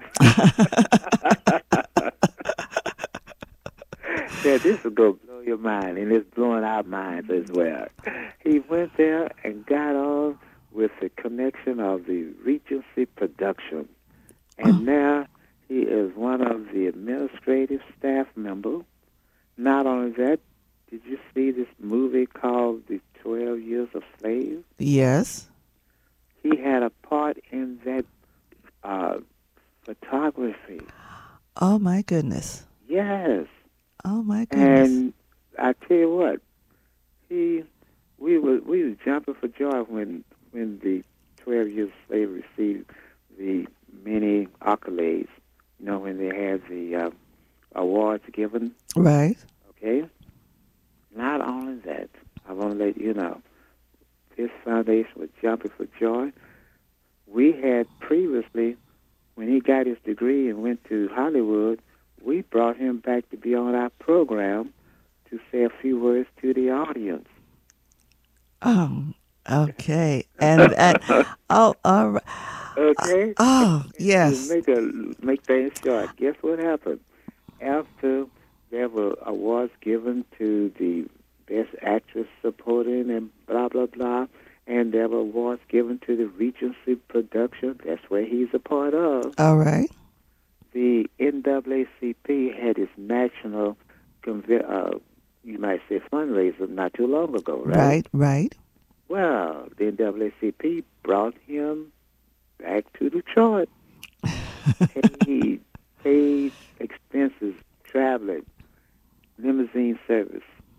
S10: Said, this will go blow your mind, and it's blowing our minds as well. He went there and got on with the connection of the Regency production. And now he is one of the administrative staff members. Not only that, did you see this movie called The twelve Years a Slave?
S2: Yes.
S10: He had a part in that uh, photography.
S2: Oh, my goodness.
S10: Yes.
S2: Oh, my goodness.
S10: And I tell you what, he, we were we were jumping for joy when when the twelve Years a Slave received the many accolades. You know, when they had the uh, awards given.
S2: Right.
S10: Okay. Not only that, I want to let you know, this foundation was jumping for joy. We had previously, when he got his degree and went to Hollywood, we brought him back to be on our program to say a few words to the audience.
S2: Oh, okay. And, and oh, all right.
S10: Okay?
S2: Oh, yes.
S10: To make, a, make things short, guess what happened? After there were awards given to the Best Actress Supporting and blah, blah, blah, and there were awards given to the Regency production, that's where he's a part of.
S2: All right.
S10: The N double A C P had its national, convi- uh, you might say, fundraiser not too long ago, right?
S2: Right, right.
S10: Well, the N double A C P brought him back to Detroit. Paid, paid expenses, traveling, limousine service.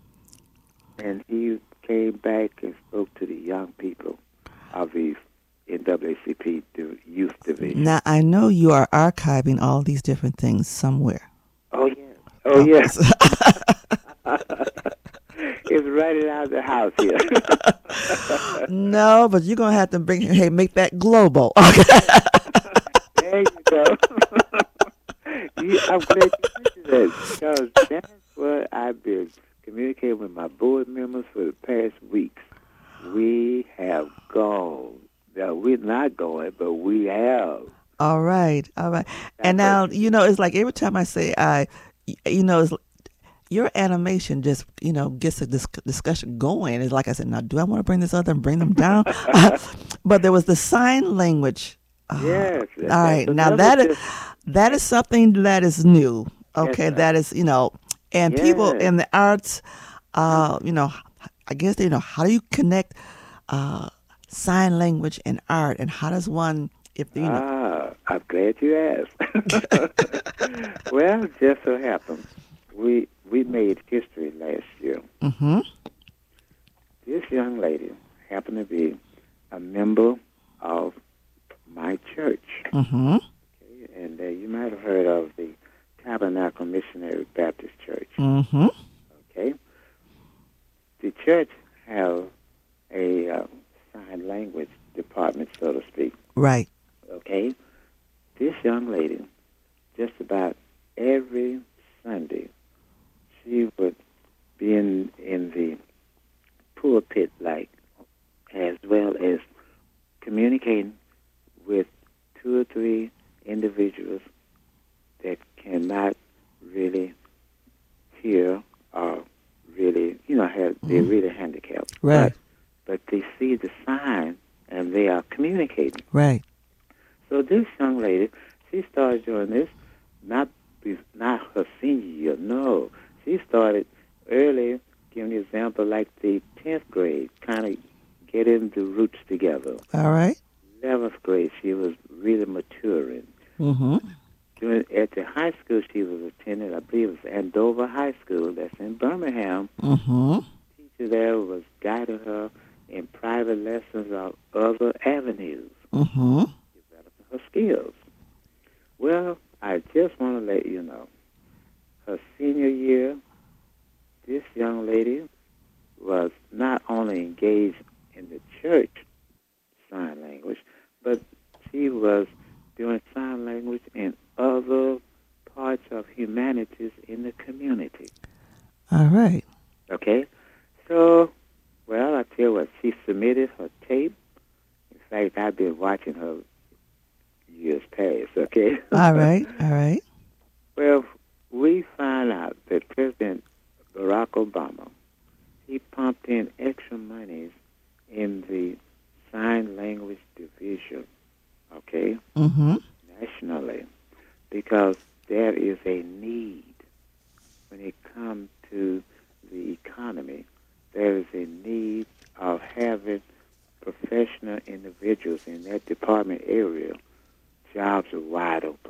S10: And he came back and spoke to the young people of the N double A C P Youth Division.
S2: Now, I know you are archiving all these different things somewhere.
S10: Oh, yeah. Oh, yes. It's right out of the house here.
S2: No, but you're going to have to bring, hey, make that global. Okay.
S10: There you go. you, I'm glad you mentioned that, because that's what I've been communicating with my board members for the past weeks. We have gone. Now, we're not going, but we have.
S2: All right, all right. And now, you know, it's like every time I say I, you know, it's, your animation just, you know, gets a dis- discussion going. It's like I said, now, do I want to bring this other and bring them down? But there was the sign language. Uh,
S10: yes.
S2: All right. Now, that is, that is something that is new. Okay.
S10: Yes,
S2: that is, you know, and
S10: yes.
S2: people in the arts, uh, you know, I guess, you know, how do you connect uh, sign language and art, and how does one, if you know?
S10: Ah, I'm glad you asked. Well, just so happens, we we made history last year.
S2: Mm-hmm.
S10: This young lady happened to be a member of my church.
S2: Mm-hmm.
S10: Okay? And uh, you might have heard of the Tabernacle Missionary Baptist Church.
S2: Mm-hmm.
S10: Okay? The church have a uh, sign language department, so to speak.
S2: Right.
S10: Okay? This young lady, just about every Sunday, she would be in, in the pulpit like as well as communicating with two or three individuals that cannot really hear or really, you know, have, they're really handicapped.
S2: Right.
S10: But, but they see the sign and they are communicating.
S2: Right.
S10: So this young lady, she started doing this, not be- not her senior year, no. She started early, giving an example like the tenth grade, kind of getting the roots together.
S2: All right.
S10: eleventh grade, she was really maturing.
S2: Mm-hmm.
S10: During, at the high school she was attending, I believe it was Andover High School, that's in Birmingham.
S2: Mm-hmm.
S10: The teacher there was guiding her in private lessons or other avenues,
S2: Mm-hmm.
S10: developing her skills. Well, I just want to let you know, her senior year, this young lady was not only engaged in the church sign language, but she was doing sign language in other parts of humanities in the community.
S2: All right.
S10: Okay? So, well, I tell you what, she submitted her tape. In fact, I've been watching her years past, okay?
S2: All right. All right.
S10: Well, we find out that President Barack Obama, he pumped in extra monies in the sign language division, okay,
S2: Mm-hmm.
S10: nationally, because there is a need when it comes to the economy. There is a need of having professional individuals in that department area. Jobs are wide open.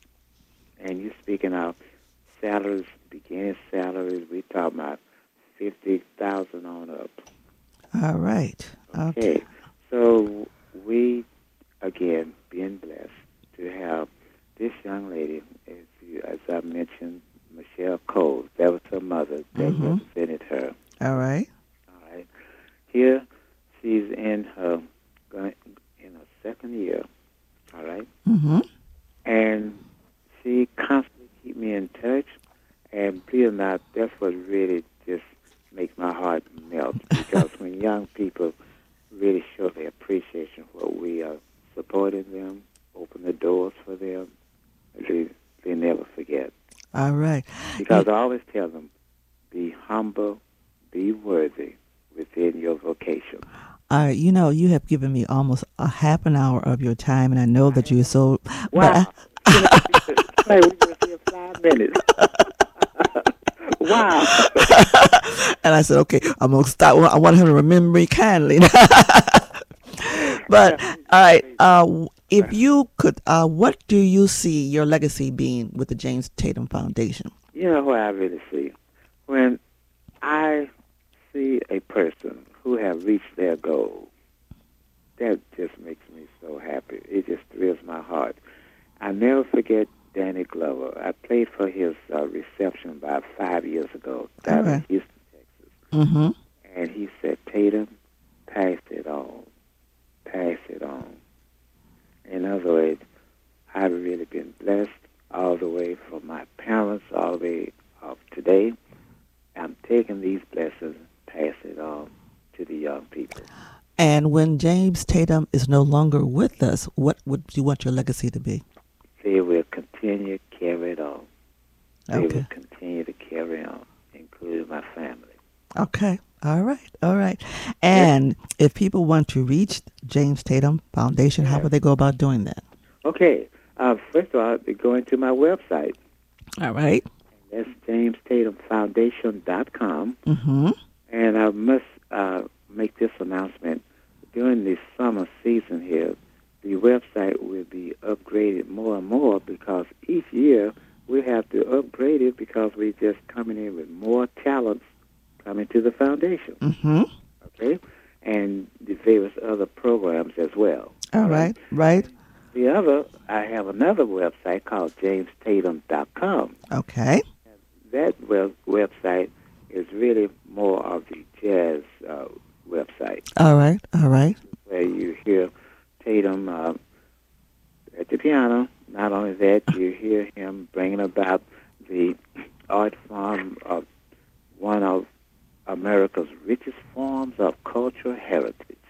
S10: And you're speaking of salaries, beginning salaries, we talk about fifty thousand on up.
S2: All right. Okay.
S10: Okay. So we, again, being blessed to have this young lady, as, you, as I mentioned, Michelle Cole. That was her mother that
S2: Mm-hmm.
S10: represented her.
S2: All right.
S10: All right. Here, she's in her going in her second year. All right.
S2: Mm-hmm.
S10: And she constantly keep me in touch. And believe it or not, that's what really just makes my heart melt. Because when young people really show their appreciation for what we are supporting them, open the doors for them, they, they never forget.
S2: All right.
S10: Because I always tell them, be humble, be worthy within your vocation.
S2: All right. You know, you have given me almost a half an hour of your time, and I know that you're so.
S10: Wow.
S2: But
S10: Hey, we just here five minutes. Wow.
S2: and I said, okay, I'm gonna stop. I want him to remember me kindly. But all right, uh, if you could, uh, what do you see your legacy being with the James Tatum Foundation?
S10: You know what I really see? When I see a person who have reached their goal, that just makes me so happy. It just thrills my heart. I never forget Danny Glover. I played for his uh, reception about five years ago down
S2: All right.
S10: in Houston, Texas.
S2: Mm-hmm.
S10: And he said, Tatum, pass it on. Pass it on. In other words, I've really been blessed all the way from my parents all the way up today. I'm taking these blessings, pass it on to the young people.
S2: And when James Tatum is no longer with us, what would you want your legacy to be?
S10: They will continue to carry it on. They
S2: Okay.
S10: will continue to carry on, including my family.
S2: Okay. All right. All right. And if people want to reach James Tatum Foundation, how would they go about doing that?
S10: Okay. Uh, first of all, they're going to my website.
S2: All right.
S10: That's james tatum foundation dot com.
S2: Mm-hmm.
S10: And I must uh, make this announcement. During the summer season here, the website will be upgraded more and more because each year we have to upgrade it because we're just coming in with more talents coming to the foundation.
S2: Mm-hmm.
S10: Okay? And the various other programs as well.
S2: All right. Right.
S10: The other, I have another website called james tatum dot com.
S2: Okay.
S10: That web- website is really more of the jazz uh, website,
S2: All right. All right.
S10: where you hear Tatum uh, at the piano. Not only that, you hear him bringing about the art form of one of America's richest forms of cultural heritage.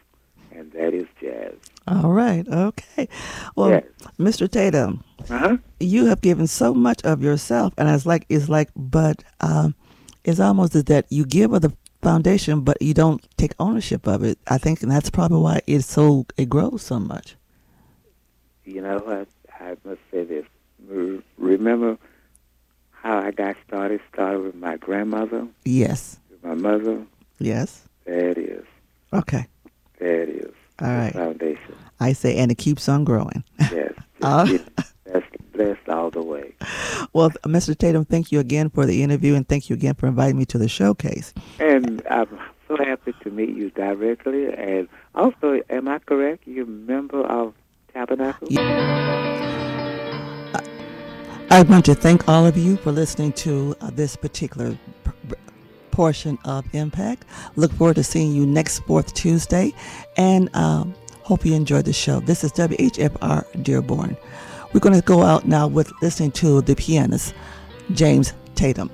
S10: and that is jazz.
S2: All right. Okay. Well,
S10: Yes.
S2: Mister Tatum,
S10: Uh-huh.
S2: you have given so much of yourself, and it's like it's like, but um, it's almost as that you give of the foundation, but you don't take ownership of it. I think and that's probably why it's so it grows so much.
S10: You know what? I must say this. Re- Remember how I got started? Started with my grandmother,
S2: Yes.
S10: with my mother.
S2: Yes.
S10: There it is.
S2: Okay.
S10: There it is.
S2: All
S10: The
S2: right.
S10: foundation.
S2: I say, and it keeps on growing.
S10: Yes.
S2: Uh,
S10: It's blessed, blessed all the way.
S2: Well, Mister Tatum, thank you again for the interview, and thank you again for inviting me to the showcase.
S10: And I'm so happy to meet you directly. And also, am I correct? You're a member of Tabernacle?
S2: I want to thank all of you for listening to uh, this particular p- p- portion of Impact. Look forward to seeing you next fourth Tuesday, and um, hope you enjoyed the show. This is W H F R Dearborn. We're going to go out now with listening to the pianist, James Tatum.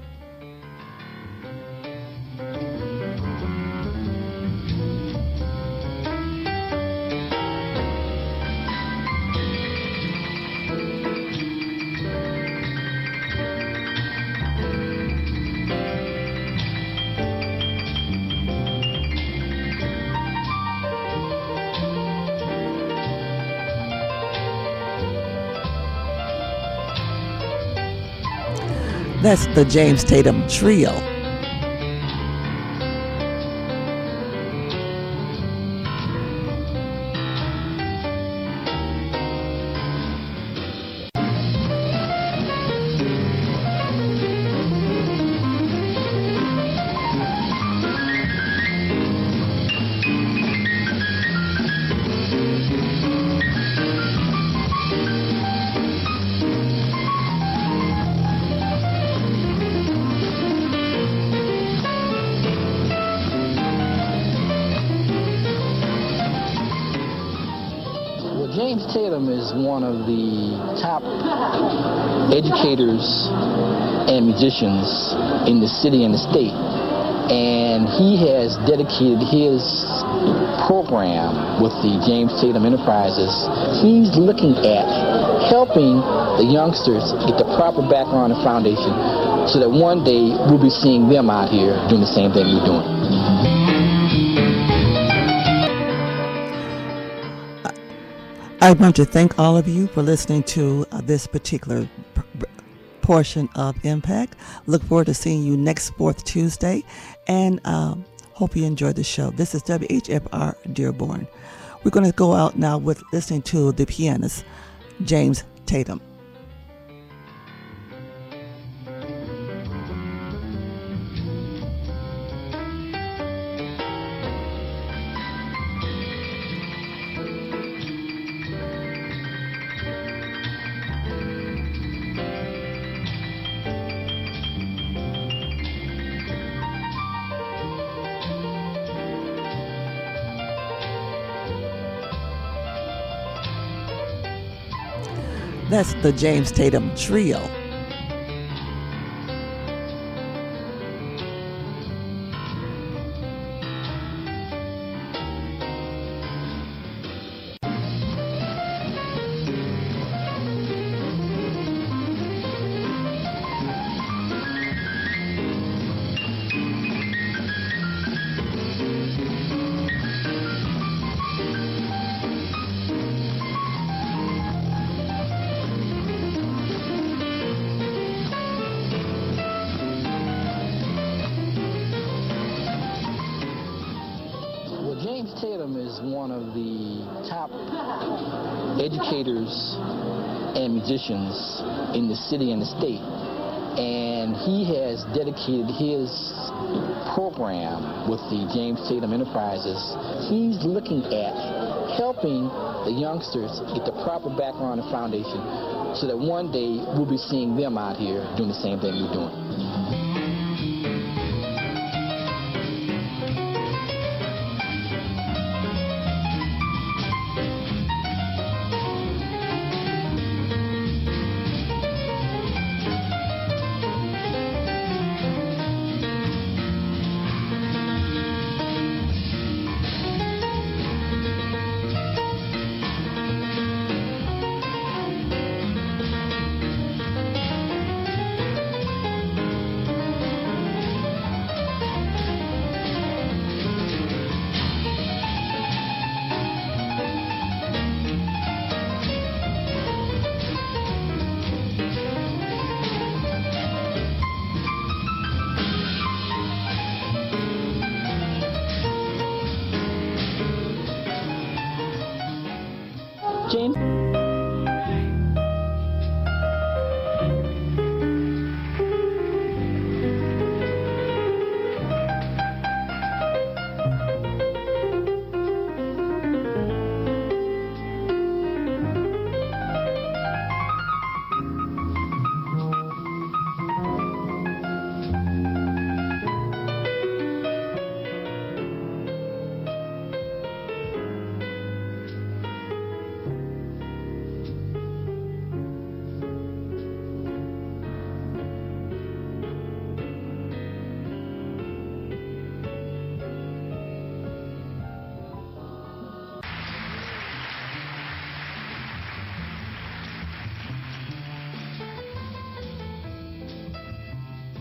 S2: That's the James Tatum Trio.
S11: James Tatum is one of the top educators and musicians in the city and the state. And he has dedicated his program with the James Tatum Enterprises. He's looking at helping the youngsters get the proper background and foundation so that one day we'll be seeing them out here doing the same thing we're doing.
S2: I want to thank all of you for listening to uh, this particular p- p- portion of Impact. Look forward to seeing you next fourth Tuesday, and um, hope you enjoyed the show. This is W H F R Dearborn. We're going to go out now with listening to the pianist, James Tatum. That's the James Tatum Trio.
S11: James Tatum is one of the top educators and musicians in the city and the state. And he has dedicated his program with the James Tatum Enterprises. He's looking at helping the youngsters get the proper background and foundation so that one day we'll be seeing them out here doing the same thing we're doing.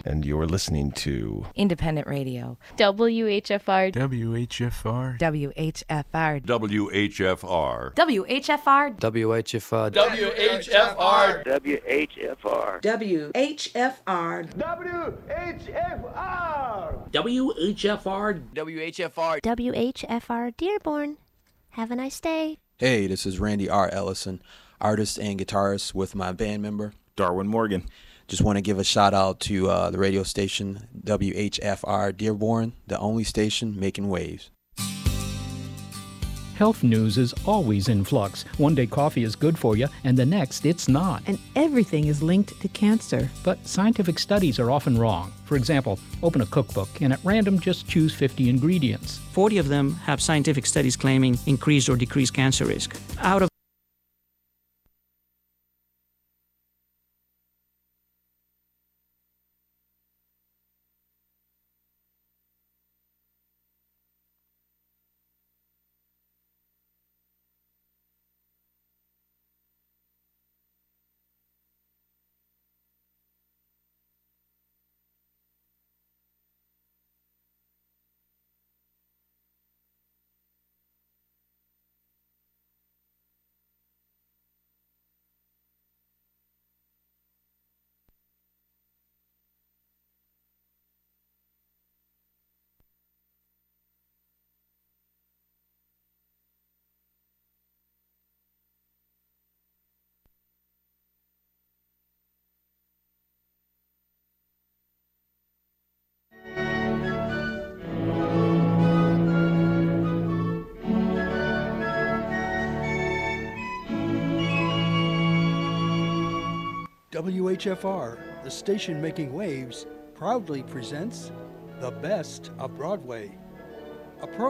S12: And you're listening to
S13: Independent Radio.
S14: W H F R.
S15: W H F R.
S13: W H F R.
S16: W H F R.
S13: W H F R.
S17: W H F R.
S18: W H F R.
S19: W H F R.
S20: W H F R.
S21: W H F R.
S22: W H F R.
S17: W H F R.
S23: W H F R Dearborn. Have a nice day.
S24: Hey, this is Randy R. Ellison, artist and guitarist with my band member,
S25: Darwin Morgan.
S24: Just want to give a shout out to uh, the radio station W H F R Dearborn, the only station making waves.
S1: Health news is always in flux. One day coffee is good for you, and the next it's not.
S26: And everything is linked to cancer.
S1: But scientific studies are often wrong. For example, open a cookbook and at random just choose fifty ingredients.
S27: forty of them have scientific studies claiming increased or decreased cancer risk. Out of
S28: W H F R, the station making waves, proudly presents The Best of Broadway, a program